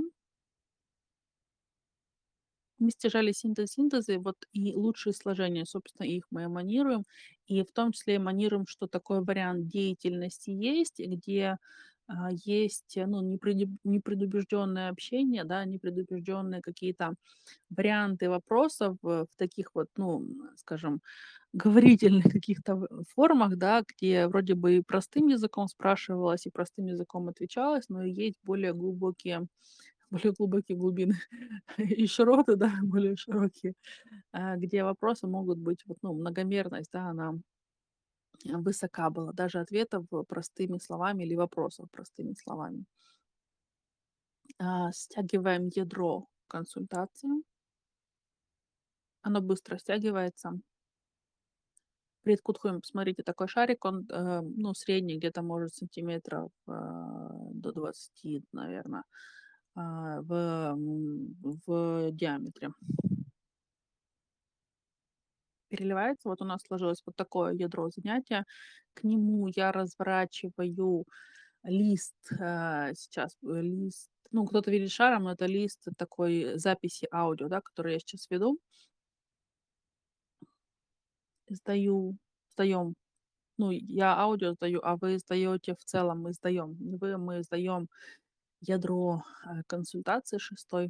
Мы стяжали синтез синтезы, вот и лучшие сложения, собственно, их мы эманируем. И в том числе эманируем, что такой вариант деятельности есть, где а, есть э, ну, непреди- непредубежденное общение, да, непредубежденные какие-то варианты вопросов э, в таких вот, ну, м, скажем, говорительных каких-то в- формах, да, где вроде бы и простым языком спрашивалось, и простым языком отвечалось, но и есть более глубокие, более глубокие глубины и широты, да, более широкие, а, где вопросы могут быть, вот, ну, многомерность, да, она э, высока была, даже ответов э, простыми словами или вопросов простыми словами. А, Стягиваем ядро консультации, оно быстро стягивается. Перед кутхуем, посмотрите, такой шарик, он, э, ну, средний, где-то, может, сантиметров э, до двадцати, наверное, в, м, в диаметре. Переливается. Вот у нас сложилось вот такое ядро занятия. К нему я разворачиваю лист, э, сейчас э, лист, ну, кто-то видит шаром, но это лист такой записи аудио, да, который я сейчас веду. Сдаю, сдаем, ну, я аудио сдаю, а вы сдаете в целом, мы сдаем, не вы, мы сдаем ядро э, консультации шестой.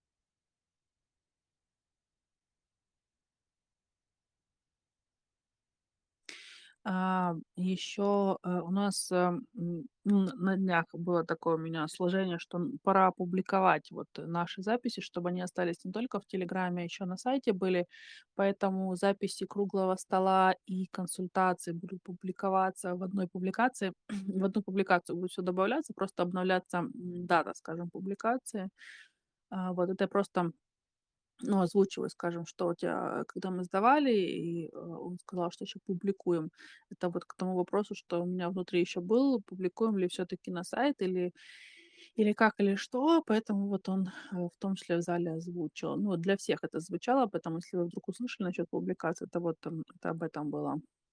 А, еще э, у нас э, м, ну, на днях было такое у меня сложение, что н- пора опубликовать вот э, наши записи, чтобы они остались не только в Телеграме, а еще на сайте были. Поэтому записи круглого стола и консультации будут публиковаться в одной публикации. В одну публикацию будет все добавляться, просто обновляться м, дата, скажем, публикации. А, Вот это я просто ну, озвучиваю, скажем, что у тебя, когда мы сдавали, и э, он сказал, что еще публикуем. Это вот к тому вопросу, что у меня внутри еще был, публикуем ли все-таки на сайт или, или как, или что. Поэтому вот он э, в том числе в зале озвучил. Ну, для всех это звучало, поэтому если вы вдруг услышали насчет публикации, это вот там, это об этом было.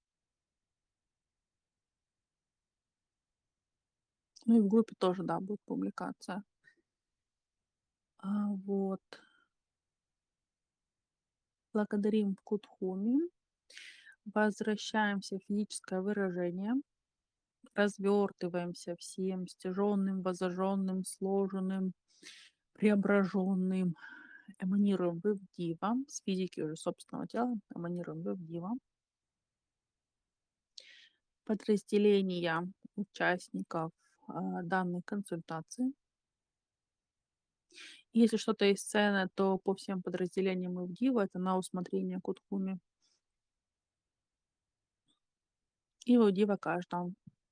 Ну и в группе тоже, да, будет публикация. А, вот. Благодарим Кутхуми. Возвращаемся в физическое выражение. Развертываемся всем стяжённым, возожжённым, сложенным, преображенным. Эманируем в Дива, с физики уже собственного тела, эманируем в Дива. Подразделения участников а, данной консультации. Если что-то из сцены, то по всем подразделениям и в Дива, это на усмотрение Кутхуми. И в Дива каждому.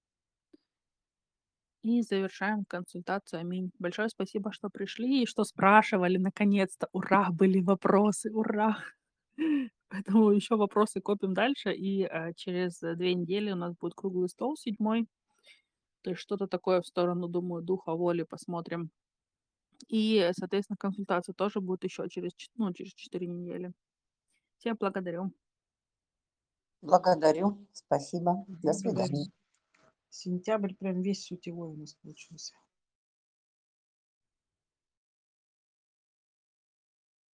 И завершаем консультацию. Аминь. Большое спасибо, что пришли и что спрашивали. Наконец-то. Ура! Были вопросы. Ура! Поэтому еще вопросы копим дальше. И э, через э, две недели у нас будет круглый стол седьмой. То есть что-то такое в сторону, думаю, духа, воли посмотрим. И, э, соответственно, консультация тоже будет еще через, чет- ну, через четыре недели. Всех благодарю. Благодарю. Спасибо. До Благодарю. свидания. Сентябрь прям весь сутевой у нас получился.